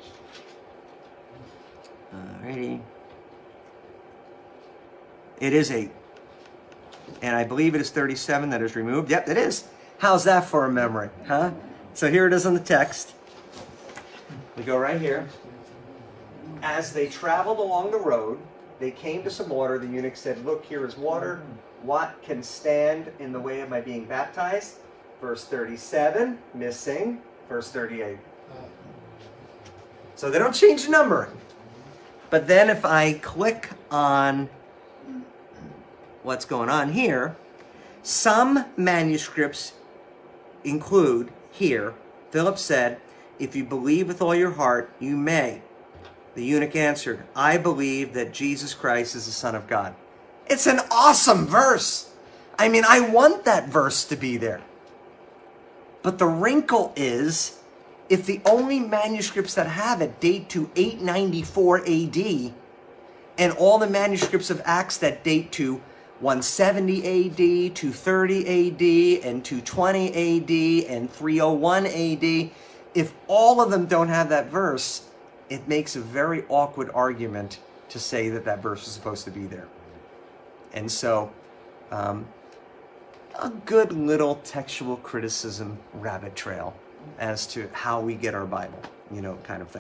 Alrighty. It is 8. And I believe it is 37 that is removed. Yep, it is. How's that for a memory, huh? So here it is on the text. We go right here. As they traveled along the road, they came to some water. The eunuch said, look, here is water. What can stand in the way of my being baptized? Verse 37, missing. Verse 38. So they don't change the numbering. But then if I click on what's going on here, some manuscripts include here, Philip said, if you believe with all your heart, you may. The eunuch answered, I believe that Jesus Christ is the Son of God. It's an awesome verse. I mean, I want that verse to be there. But the wrinkle is, if the only manuscripts that have it date to 894 AD, and all the manuscripts of Acts that date to 170 AD, 230 AD, and 220 AD, and 301 AD, if all of them don't have that verse, it makes a very awkward argument to say that that verse is supposed to be there. And so, a good little textual criticism rabbit trail as to how we get our Bible, you know, kind of thing.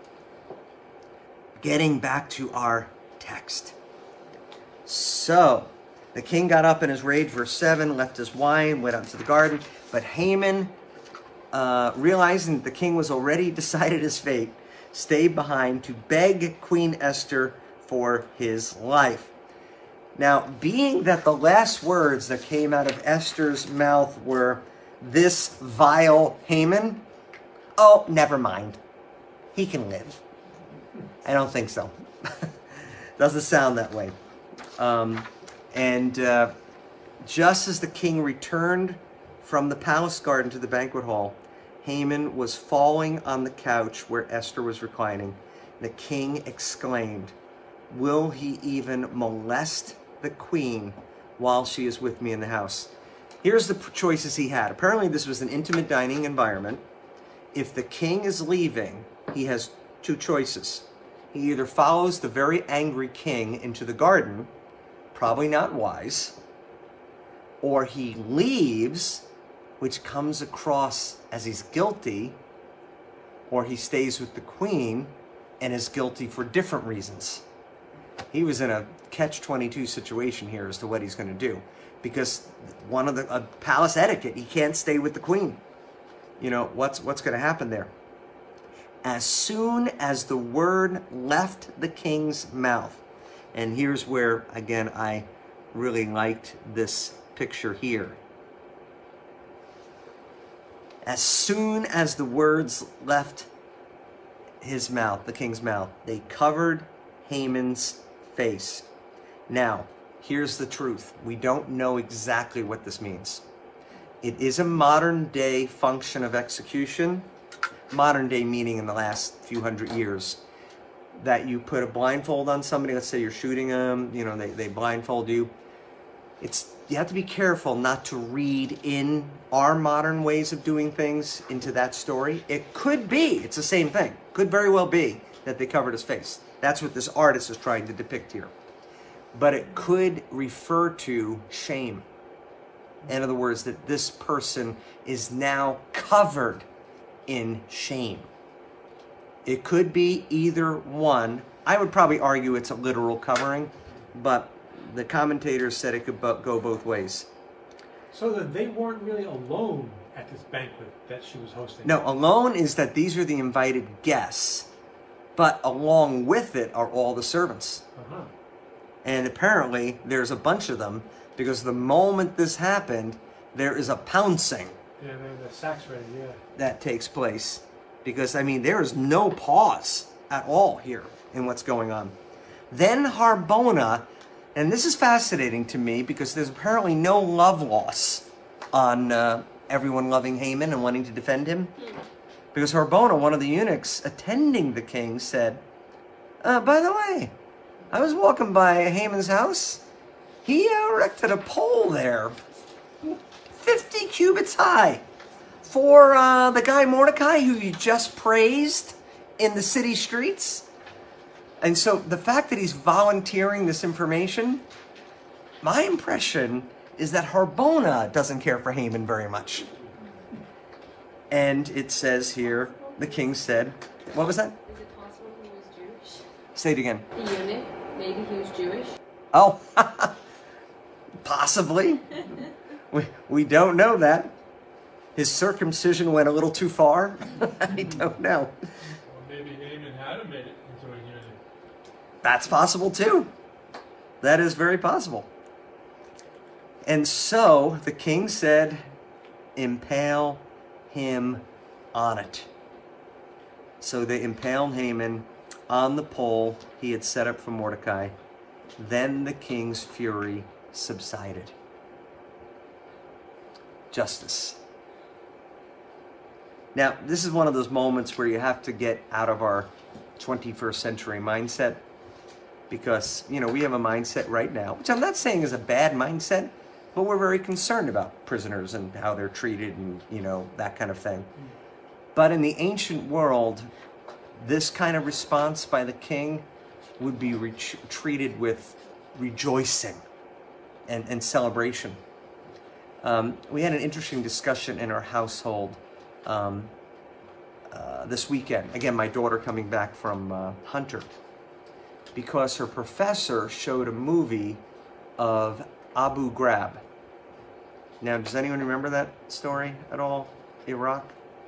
Getting back to our text. So, the king got up in his rage, verse 7, left his wine, went out to the garden. But Haman, realizing that the king was already decided his fate, stayed behind to beg Queen Esther for his life. Now, being that the last words that came out of Esther's mouth were, "This vile Haman," oh, never mind. He can live. I don't think so. Doesn't sound that way. Just as the king returned from the palace garden to the banquet hall, Haman was falling on the couch where Esther was reclining. The king exclaimed, "Will he even molest the queen while she is with me in the house?" Here's the choices he had. Apparently this was an intimate dining environment. If the king is leaving, he has two choices. He either follows the very angry king into the garden, probably not wise, or he leaves, which comes across as he's guilty, or he stays with the queen and is guilty for different reasons. He was in a catch-22 situation here as to what he's going to do, because one of the palace etiquette, he can't stay with the queen. You know, what's going to happen there? As soon as the word left the king's mouth, and here's where, again, I really liked this picture here. As soon as the words left his mouth, the king's mouth, they covered Haman's face. Now, here's the truth. We don't know exactly what this means. It is a modern day function of execution. Modern day meaning in the last few hundred years. That you put a blindfold on somebody, let's say you're shooting them, you know, they blindfold you. You have to be careful not to read in our modern ways of doing things into that story. It could be, it's the same thing. Could very well be that they covered his face. That's what this artist is trying to depict here. But it could refer to shame. In other words, that this person is now covered in shame. It could be either one. I would probably argue it's a literal covering, but the commentators said it could go both ways. So that they weren't really alone at this banquet that she was hosting. No, alone is that these are the invited guests, but along with it are all the servants. Uh-huh. And apparently there's a bunch of them, because the moment this happened, there is a pouncing. Yeah, the sack's ready, yeah. That takes place. Because, I mean, there is no pause at all here in what's going on. Then Harbona, and this is fascinating to me because there's apparently no love loss on everyone loving Haman and wanting to defend him. Because Harbona, one of the eunuchs attending the king, said, by the way, I was walking by Haman's house. He erected a pole there, 50 cubits high, for the guy Mordecai who you just praised in the city streets. And so the fact that he's volunteering this information, my impression is that Harbona doesn't care for Haman very much. And it says here, the king said, what was that? Is it possible he was Jewish? Say it again. The eunuch? Maybe he was Jewish? Oh, possibly. We don't know that. His circumcision went a little too far. I don't know. Or maybe Haman had made it into a eunuch. That's possible too. That is very possible. And so the king said, impale him on it. So they impaled Haman on the pole he had set up for Mordecai. Then the king's fury subsided. Justice. Now, this is one of those moments where you have to get out of our 21st century mindset, because, you know, we have a mindset right now, which I'm not saying is a bad mindset, but we're very concerned about prisoners and how they're treated and, you know, that kind of thing. But in the ancient world, this kind of response by the king would be treated with rejoicing and celebration. We had an interesting discussion in our household this weekend. Again, my daughter coming back from Hunter, because her professor showed a movie of Abu Ghraib. Now, does anyone remember that story at all? Iraq?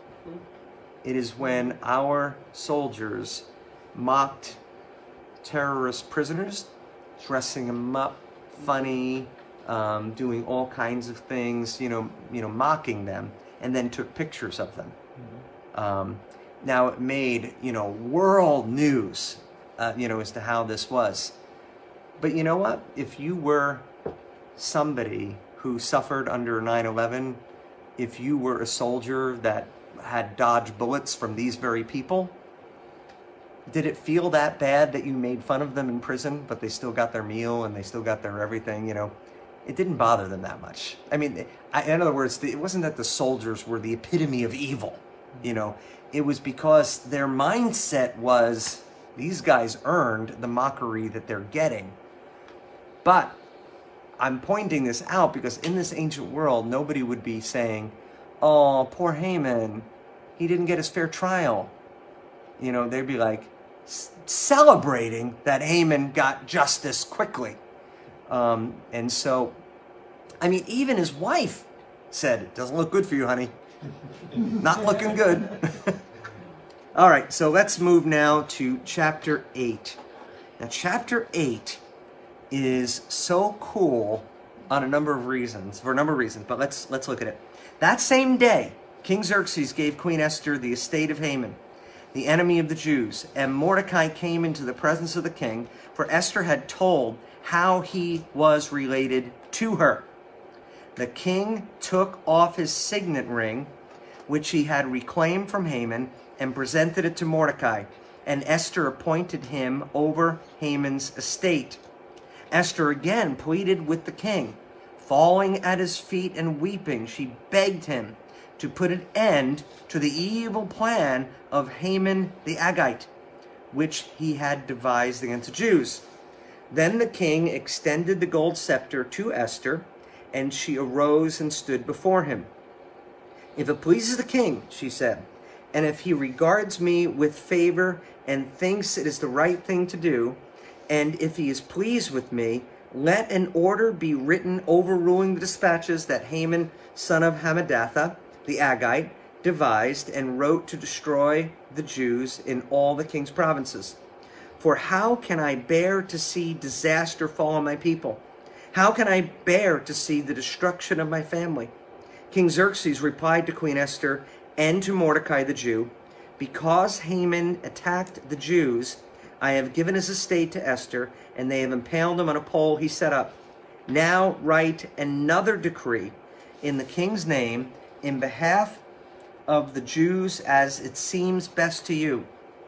It is when our soldiers mocked terrorist prisoners, dressing them up funny, doing all kinds of things, mocking them, and then took pictures of them. Now it made, world news, as to how this was. But you know what? If you were somebody who suffered under 9/11, if you were a soldier that had dodged bullets from these very people, did it feel that bad that you made fun of them in prison, but they still got their meal and they still got their everything, It didn't bother them that much. I mean, in other words, it wasn't that the soldiers were the epitome of evil, It was because their mindset was, these guys earned the mockery that they're getting. But I'm pointing this out because in this ancient world, nobody would be saying, oh, poor Haman, he didn't get his fair trial. They'd be like celebrating that Haman got justice quickly. And so, even his wife said, it doesn't look good for you, honey. Not looking good. All right, so let's move now to chapter 8. Now, chapter 8 is so cool for a number of reasons, but let's look at it. That same day, King Xerxes gave Queen Esther the estate of Haman, the enemy of the Jews, and Mordecai came into the presence of the king, for Esther had told how he was related to her. The king took off his signet ring, which he had reclaimed from Haman, and presented it to Mordecai, and Esther appointed him over Haman's estate. Esther again pleaded with the king. Falling at his feet and weeping, she begged him to put an end to the evil plan of Haman the Agagite, which he had devised against the Jews. Then the king extended the gold scepter to Esther, and she arose and stood before him. If it pleases the king, she said, and if he regards me with favor and thinks it is the right thing to do, and if he is pleased with me, let an order be written overruling the dispatches that Haman, son of Hammedatha, the Agagite, devised and wrote to destroy the Jews in all the king's provinces. For how can I bear to see disaster fall on my people? How can I bear to see the destruction of my family? King Xerxes replied to Queen Esther and to Mordecai the Jew, because Haman attacked the Jews, I have given his estate to Esther, and they have impaled him on a pole he set up. Now write another decree in the king's name in behalf of the Jews as it seems best to you.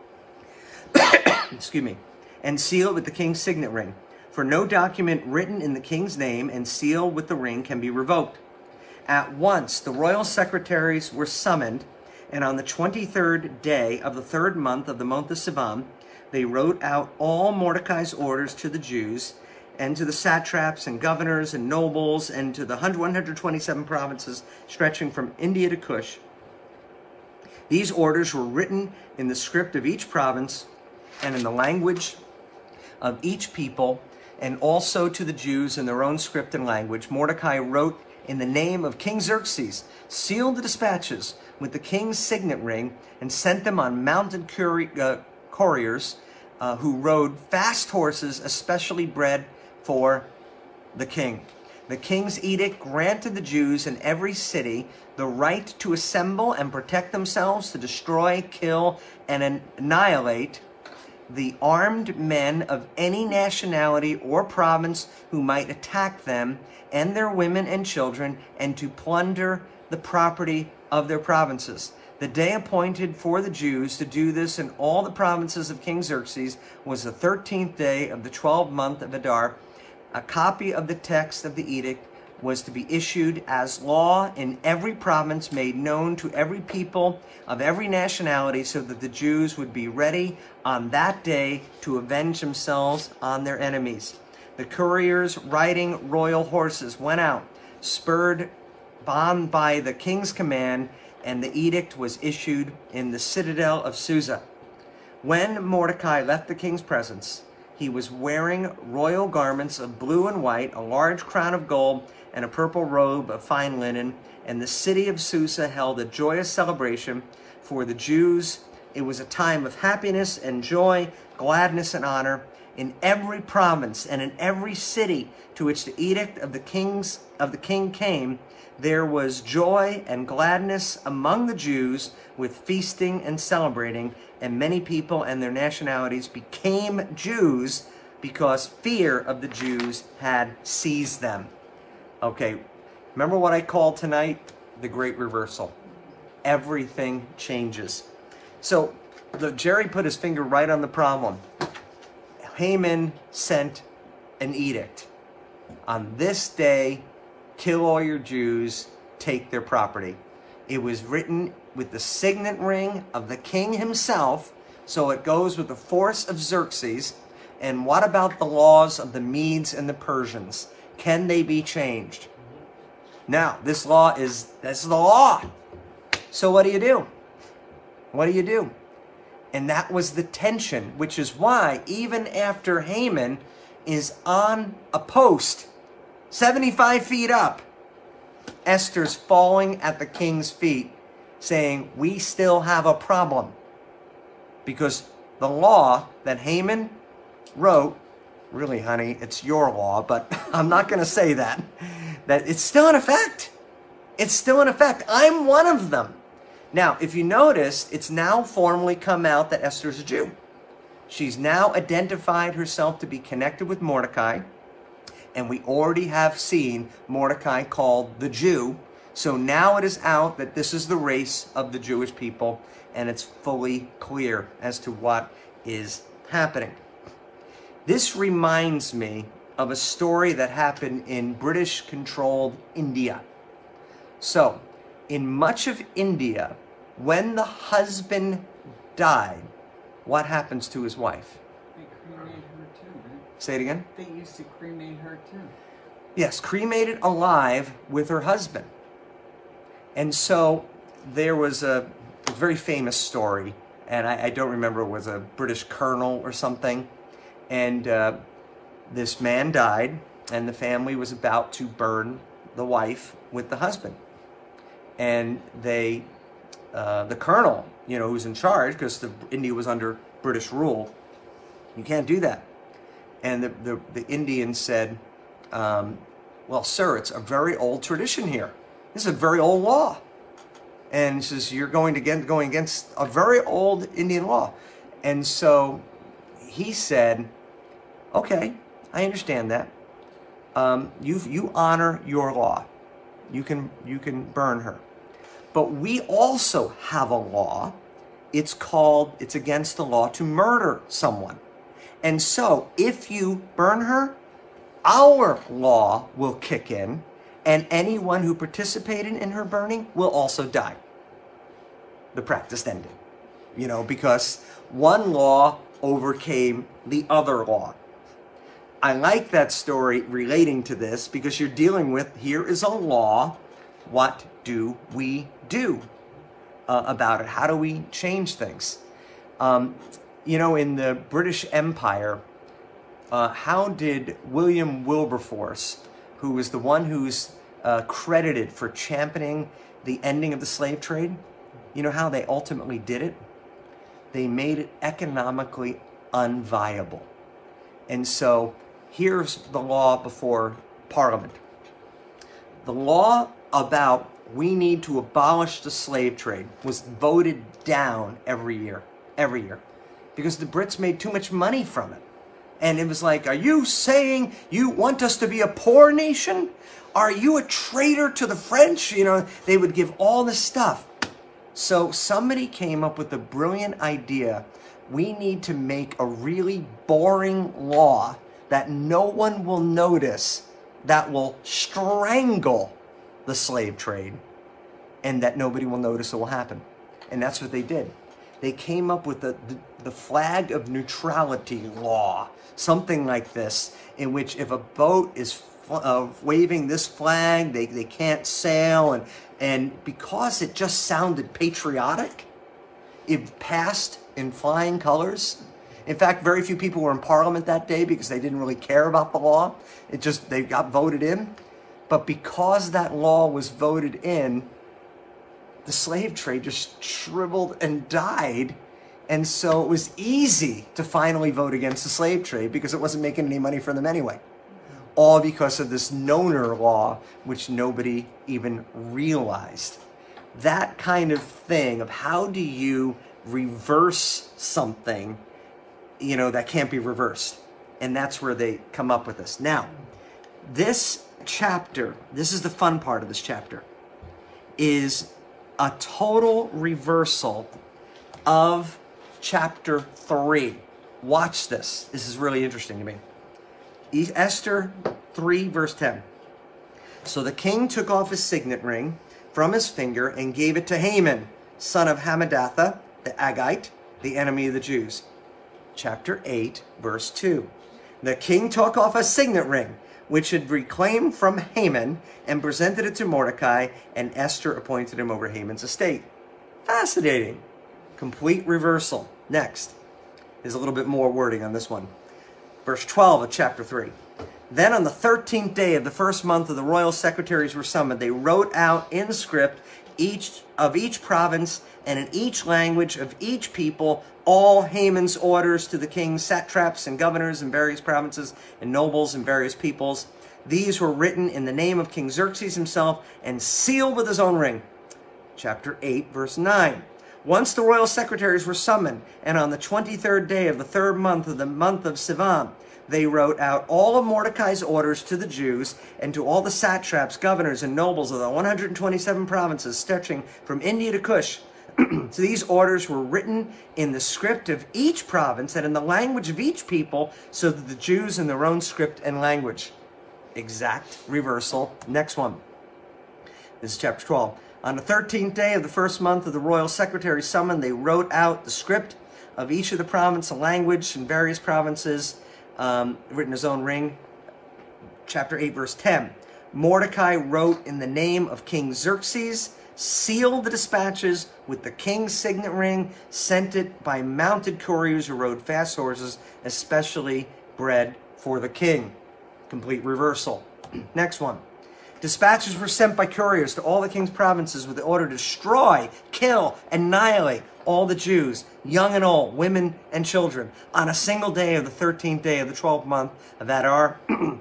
Excuse me. And seal it with the king's signet ring. For no document written in the king's name and sealed with the ring can be revoked. At once the royal secretaries were summoned, and on the 23rd day of the 3rd month of the month of Sivan, they wrote out all Mordecai's orders to the Jews and to the satraps and governors and nobles and to the 127 provinces stretching from India to Cush. These orders were written in the script of each province and in the language of each people, and also to the Jews in their own script and language. Mordecai wrote in the name of King Xerxes, sealed the dispatches with the king's signet ring, and sent them on mounted couriers who rode fast horses especially bred for the king. The king's edict granted the Jews in every city the right to assemble and protect themselves, to destroy, kill, and annihilate the armed men of any nationality or province who might attack them and their women and children, and to plunder the property of their provinces. The day appointed for the Jews to do this in all the provinces of King Xerxes was the 13th day of the 12th month of Adar. A copy of the text of the edict was to be issued as law in every province, made known to every people of every nationality, so that the Jews would be ready on that day to avenge themselves on their enemies. The couriers riding royal horses went out, spurred on by the king's command, and the edict was issued in the citadel of Susa. When Mordecai left the king's presence, he was wearing royal garments of blue and white, a large crown of gold, and a purple robe of fine linen. And the city of Susa held a joyous celebration for the Jews. It was a time of happiness and joy, gladness and honor. In every province and in every city to which the edict of the king came, there was joy and gladness among the Jews, with feasting and celebrating, and many people and their nationalities became Jews because fear of the Jews had seized them. Okay, remember what I called tonight? The great reversal. Everything changes. So Jerry put his finger right on the problem. Haman sent an edict. On this day, kill all your Jews, take their property. It was written with the signet ring of the king himself, so it goes with the force of Xerxes. And what about the laws of the Medes and the Persians? Can they be changed? Now, this is the law. So what do you do? What do you do? And that was the tension, which is why even after Haman is on a post 75 feet up, Esther's falling at the king's feet saying, we still have a problem. Because the law that Haman wrote, really, honey, it's your law, but I'm not going to say that it's still in effect. It's still in effect. I'm one of them. Now, if you notice, it's now formally come out that Esther's a Jew. She's now identified herself to be connected with Mordecai. And we already have seen Mordecai called the Jew. So now it is out that this is the race of the Jewish people, and it's fully clear as to what is happening. This reminds me of a story that happened in British-controlled India. So, in much of India, when the husband died, what happens to his wife? They cremate her too, right? Say it again? They used to cremate her too. Yes, cremated alive with her husband. And so there was a very famous story, and I don't remember, it was a British colonel or something. And this man died, and the family was about to burn the wife with the husband. And the colonel, who's in charge, because India was under British rule, you can't do that. And the Indian said, well, sir, it's a very old tradition here. This is a very old law. And he says, you're going against a very old Indian law. And so he said, okay, I understand that. You honor your law. You can burn her. But we also have a law. It's against the law to murder someone. And so if you burn her, our law will kick in, and anyone who participated in her burning will also die. The practice ended, because one law overcame the other law. I like that story relating to this because you're dealing with, here is a law. What do we do about it? How do we change things? In the British Empire, how did William Wilberforce, who was the one who's credited for championing the ending of the slave trade, how they ultimately did it? They made it economically unviable. And so here's the law before Parliament. The law about we need to abolish the slave trade was voted down every year, because the Brits made too much money from it. And it was like, are you saying you want us to be a poor nation? Are you a traitor to the French? They would give all this stuff. So somebody came up with the brilliant idea, we need to make a really boring law that no one will notice that will strangle the slave trade and that nobody will notice it will happen. And that's what they did. They came up with the flag of neutrality law, something like this, in which if a boat is waving this flag, they can't sail. And because it just sounded patriotic, it passed in flying colors. In fact, very few people were in Parliament that day because they didn't really care about the law. They got voted in. But because that law was voted in, the slave trade just shriveled and died. And so it was easy to finally vote against the slave trade because it wasn't making any money for them anyway. All because of this Noner law, which nobody even realized. That kind of thing of how do you reverse something, that can't be reversed. And that's where they come up with this. Now, this chapter, this is the fun part of this chapter, is a total reversal of chapter 3. Watch this. This is really interesting to me. Esther 3, verse 10. So the king took off his signet ring from his finger and gave it to Haman, son of Hammedatha, the Agite, the enemy of the Jews. Chapter 8, verse 2. The king took off a signet ring, which had reclaimed from Haman, and presented it to Mordecai, and Esther appointed him over Haman's estate. Fascinating. Complete reversal. Next. There's a little bit more wording on this one. Verse 12 of chapter 3. Then on the 13th day of the first month of the royal secretaries were summoned. They wrote out in script each province and in each language of each people all Haman's orders to the king's satraps and governors in various provinces and nobles in various peoples. These were written in the name of King Xerxes himself and sealed with his own ring. Chapter 8, verse 9. Once the royal secretaries were summoned, and on the 23rd day of the third month of Sivan, they wrote out all of Mordecai's orders to the Jews and to all the satraps, governors, and nobles of the 127 provinces stretching from India to Kush. So these orders were written in the script of each province and in the language of each people, so that the Jews in their own script and language. Exact reversal. Next one. This is chapter 12. On the 13th day of the first month of the royal secretary summoned, they wrote out the script of each of the province, a language in various provinces, written his own ring. Chapter 8, verse 10. Mordecai wrote in the name of King Xerxes, sealed the dispatches with the king's signet ring, sent it by mounted couriers who rode fast horses, especially bred for the king. Complete reversal. Next one. Dispatches were sent by couriers to all the king's provinces with the order to destroy, kill, annihilate all the Jews, young and old, women and children, on a single day of the 13th day of the 12th month of Adar,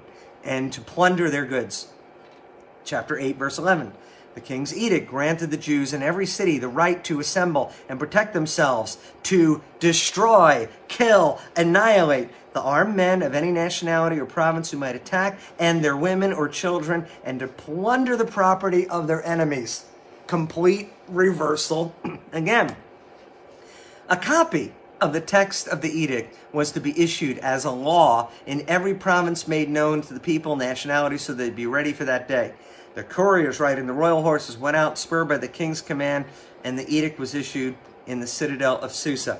and to plunder their goods. Chapter 8, verse 11. The king's edict granted the Jews in every city the right to assemble and protect themselves, to destroy, kill, annihilate the armed men of any nationality or province who might attack, and their women or children, and to plunder the property of their enemies. Complete reversal again. A copy of the text of the edict was to be issued as a law in every province made known to the people and nationality so they'd be ready for that day. The couriers riding the royal horses went out, spurred by the king's command, and the edict was issued in the citadel of Susa.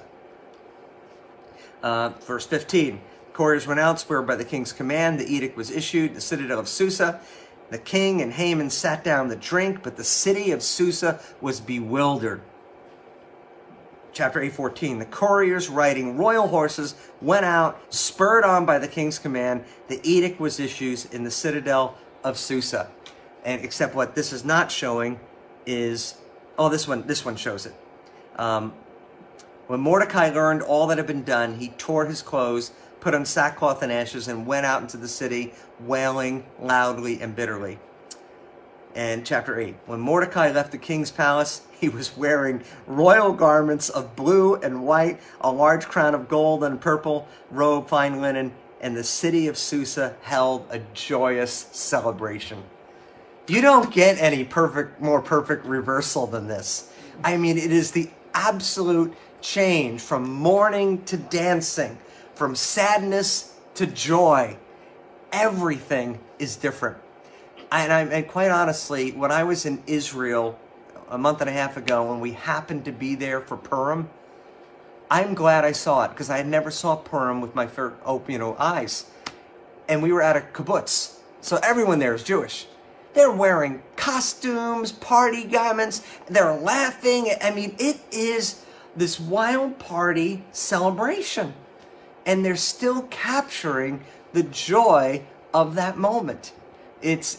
Verse 15. Couriers went out, spurred by the king's command. The edict was issued in the citadel of Susa. The king and Haman sat down to drink, but the city of Susa was bewildered. Chapter 8:14. The couriers riding royal horses went out, spurred on by the king's command. The edict was issued in the citadel of Susa. And except what this is not showing is, this one shows it. When Mordecai learned all that had been done, he tore his clothes, put on sackcloth and ashes, and went out into the city, wailing loudly and bitterly. And chapter 8. When Mordecai left the king's palace, he was wearing royal garments of blue and white, a large crown of gold and purple, robe, fine linen, and the city of Susa held a joyous celebration. You don't get any more perfect reversal than this. I mean, it is the absolute change from mourning to dancing, from sadness to joy. everything is different. And quite honestly, when I was in Israel a month and a half ago, when we happened to be there for Purim, I'm glad I saw it, because I had never saw Purim with my eyes. And we were at a kibbutz, so everyone there is Jewish. They're wearing costumes, party garments, they're laughing. I mean, it is this wild party celebration. And they're still capturing the joy of that moment. It's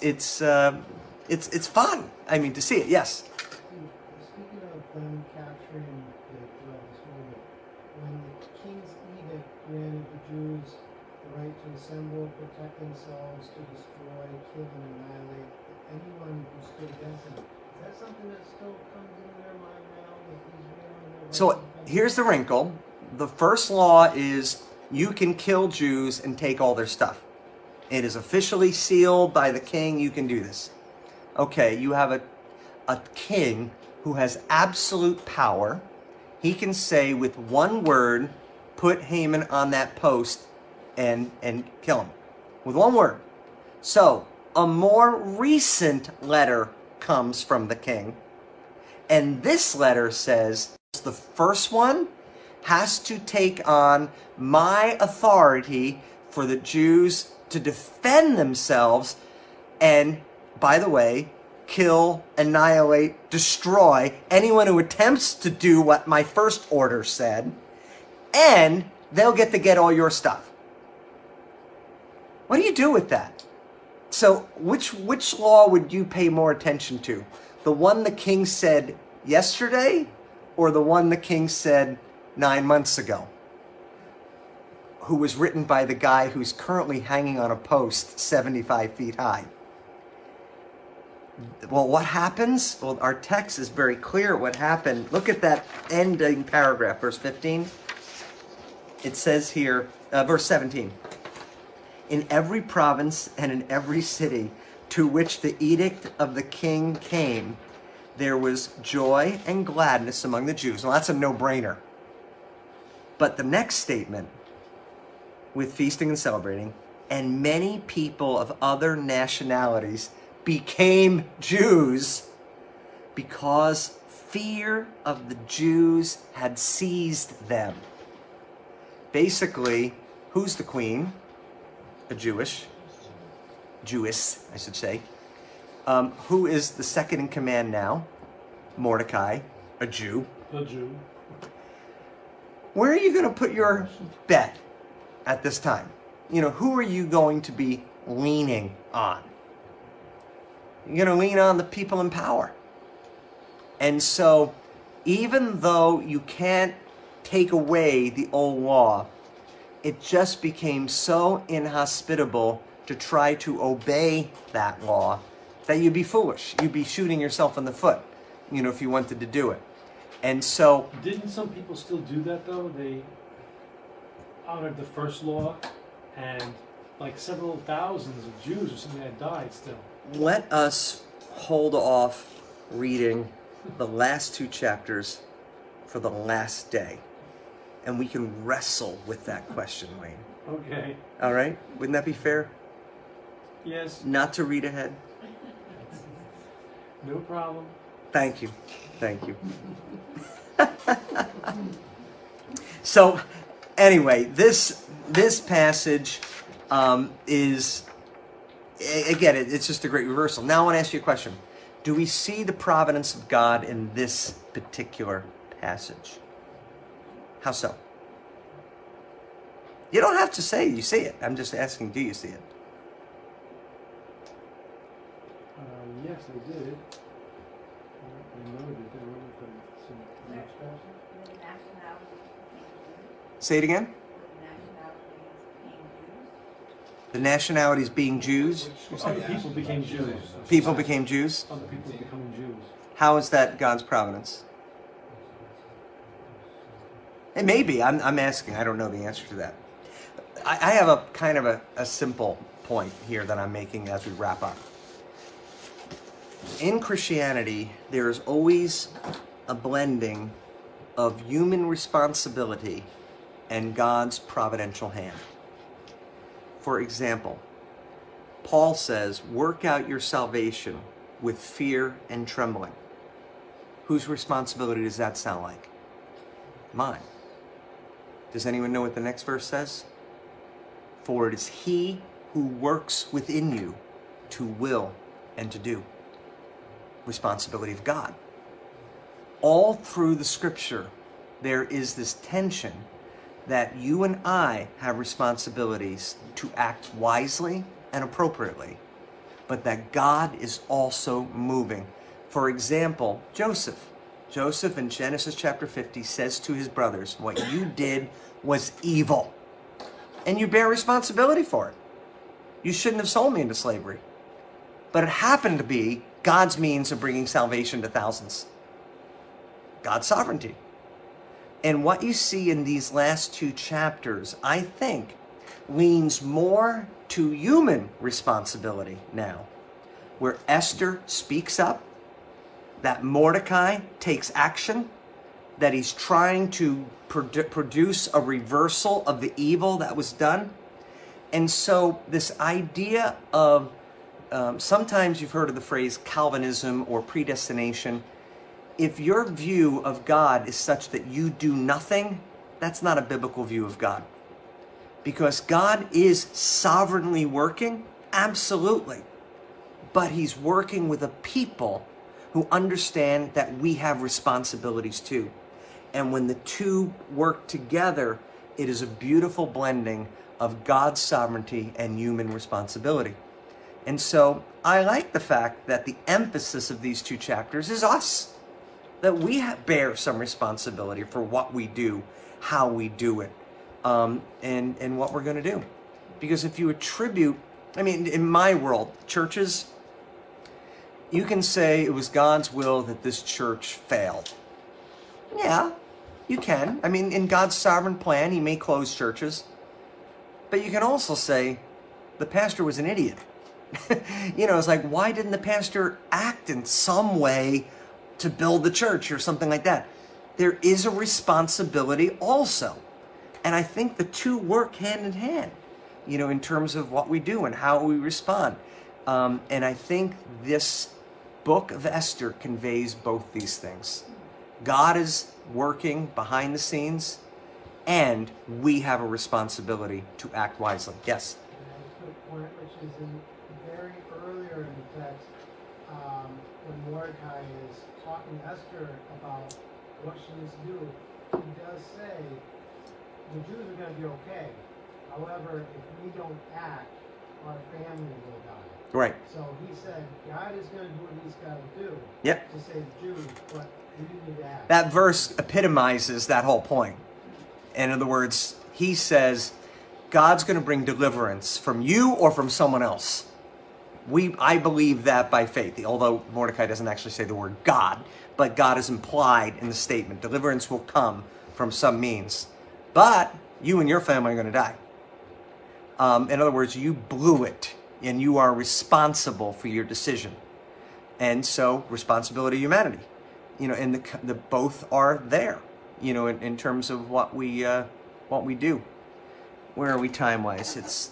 fun. I mean, to see it, yes. Speaking of them capturing the joy of this moment, when the king's edict granted the Jews the right to assemble, protect themselves, to destroy, kill, and annihilate anyone who stood against them, is that something that still comes into their mind now? That these men are So here's the wrinkle. The first law is you can kill Jews and take all their stuff. It is officially sealed by the king. You can do this. Okay, you have a king who has absolute power. He can say with one word, put Haman on that post and kill him. With one word. So, a more recent letter comes from the king. And this letter says, the first one has to take on my authority for the Jews to defend themselves and, by the way, kill, annihilate, destroy anyone who attempts to do what my first order said, and they'll get to get all your stuff. What do you do with that? So which law would you pay more attention to? The one the king said yesterday, or the one the king said 9 months ago? Who was written by the guy who's currently hanging on a post 75 feet high. Well, what happens? Well, our text is very clear what happened. Look at that ending paragraph, verse 15. It says here, verse 17. In every province and in every city to which the edict of the king came, there was joy and gladness among the Jews. Well, that's a no-brainer. But the next statement, with feasting and celebrating, and many people of other nationalities became Jews because fear of the Jews had seized them. Basically, who's the queen? A Jewess, I should say. Who is the second in command now? Mordecai, a Jew. A Jew. Where are you going to put your bet at this time? You know, who are you going to be leaning on? You're going to lean on the people in power. And so, even though you can't take away the old law, it just became so inhospitable to try to obey that law that you'd be foolish. You'd be shooting yourself in the foot, you know, if you wanted to do it. And so... Didn't some people still do that, though? They honored the first law, and like several thousands of Jews or something had died still. Let us hold off reading the last two chapters for the last day. And we can wrestle with that question, Wayne. Okay. All right? Wouldn't that be fair? Yes. Not to read ahead? No problem. Thank you. Thank you. So, anyway, this passage is, again, it's just a great reversal. Now I want to ask you a question. Do we see the providence of God in this particular passage? How so? You don't have to say you see it. I'm just asking, do you see it? Yes, I did. I noted it. I wonder if it's in the next passage. Say it again? The nationalities being Jews? Other people became Jews. People became Jews? Other people becoming Jews. How is that God's providence? It may be. I'm asking. I don't know the answer to that. I have a kind of a simple point here that I'm making as we wrap up. In Christianity, there is always a blending of human responsibility and God's providential hand. For example, Paul says, work out your salvation with fear and trembling. Whose responsibility does that sound like? Mine. Does anyone know what the next verse says? For it is he who works within you to will and to do. Responsibility of God. All through the scripture, there is this tension that you and I have responsibilities to act wisely and appropriately, but that God is also moving. For example, Joseph. Joseph in Genesis chapter 50 says to his brothers, what you did was evil, and you bear responsibility for it. You shouldn't have sold me into slavery. But it happened to be God's means of bringing salvation to thousands. God's sovereignty. And what you see in these last two chapters, I think, leans more to human responsibility now, where Esther speaks up, that Mordecai takes action, that he's trying to produce a reversal of the evil that was done. And so this idea of, sometimes you've heard of the phrase Calvinism or predestination. If your view of God is such that you do nothing, that's not a biblical view of God. Because God is sovereignly working, absolutely. But he's working with a people who understand that we have responsibilities too. And when the two work together, it is a beautiful blending of God's sovereignty and human responsibility. And so I like the fact that the emphasis of these two chapters is us. That we bear some responsibility for what we do, how we do it, and what we're going to do. Because if you attribute, I mean, in my world, churches, you can say it was God's will that this church failed. Yeah, you can. I mean, in God's sovereign plan, he may close churches. But you can also say the pastor was an idiot. You know, it's like, why didn't the pastor act in some way to build the church or something like that? There is a responsibility also. And I think the two work hand in hand, you know, in terms of what we do and how we respond. And I think this book of Esther conveys both these things. God is working behind the scenes, and we have a responsibility to act wisely. Yes? And a point which is in very earlier in the text, when Mordecai is talking to Esther about what she needs to do, he does say, the Jews are going to be okay. However, if we don't act, our family will die. Right. So he said, God is going to do what he's got to do Yep. to save Jews, but we need to act. That verse epitomizes that whole point. In other words, he says, God's going to bring deliverance from you or from someone else. I believe that by faith, although Mordecai doesn't actually say the word God, but God is implied in the statement. Deliverance will come from some means. But you and your family are going to die. In other words, you blew it, and you are responsible for your decision. And so, responsibility of humanity. You know, and the both are there, you know, in terms of what we do. Where are we time-wise? It's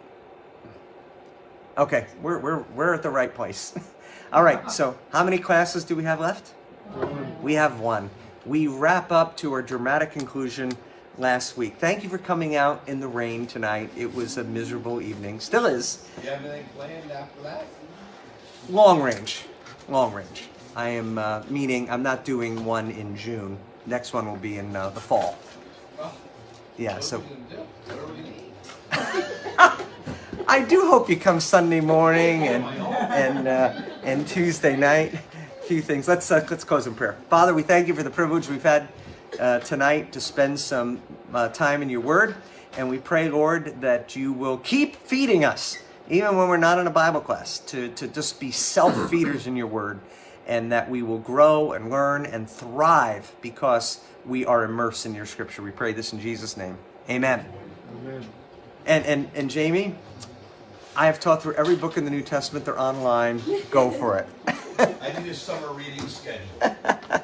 okay. We're at the right place. All right. So how many classes do we have left? We have one. We wrap up to our dramatic conclusion last week. Thank you for coming out in the rain tonight. It was a miserable evening. Still is. Do you have anything planned after that? Long range. I am meaning I'm not doing one in June. Next one will be in the fall. Well, Yeah. what So are we gonna do? What do we need? I do hope you come Sunday morning and Tuesday night. A few things. Let's close in prayer. Father, we thank you for the privilege we've had tonight to spend some time in your word. And we pray, Lord, that you will keep feeding us, even when we're not in a Bible class, to just be self-feeders in your word, and that we will grow and learn and thrive because we are immersed in your scripture. We pray this in Jesus' name. Amen. Amen. And Jamie, I have taught through every book in the New Testament. They're online. Go for it. I need a summer reading schedule.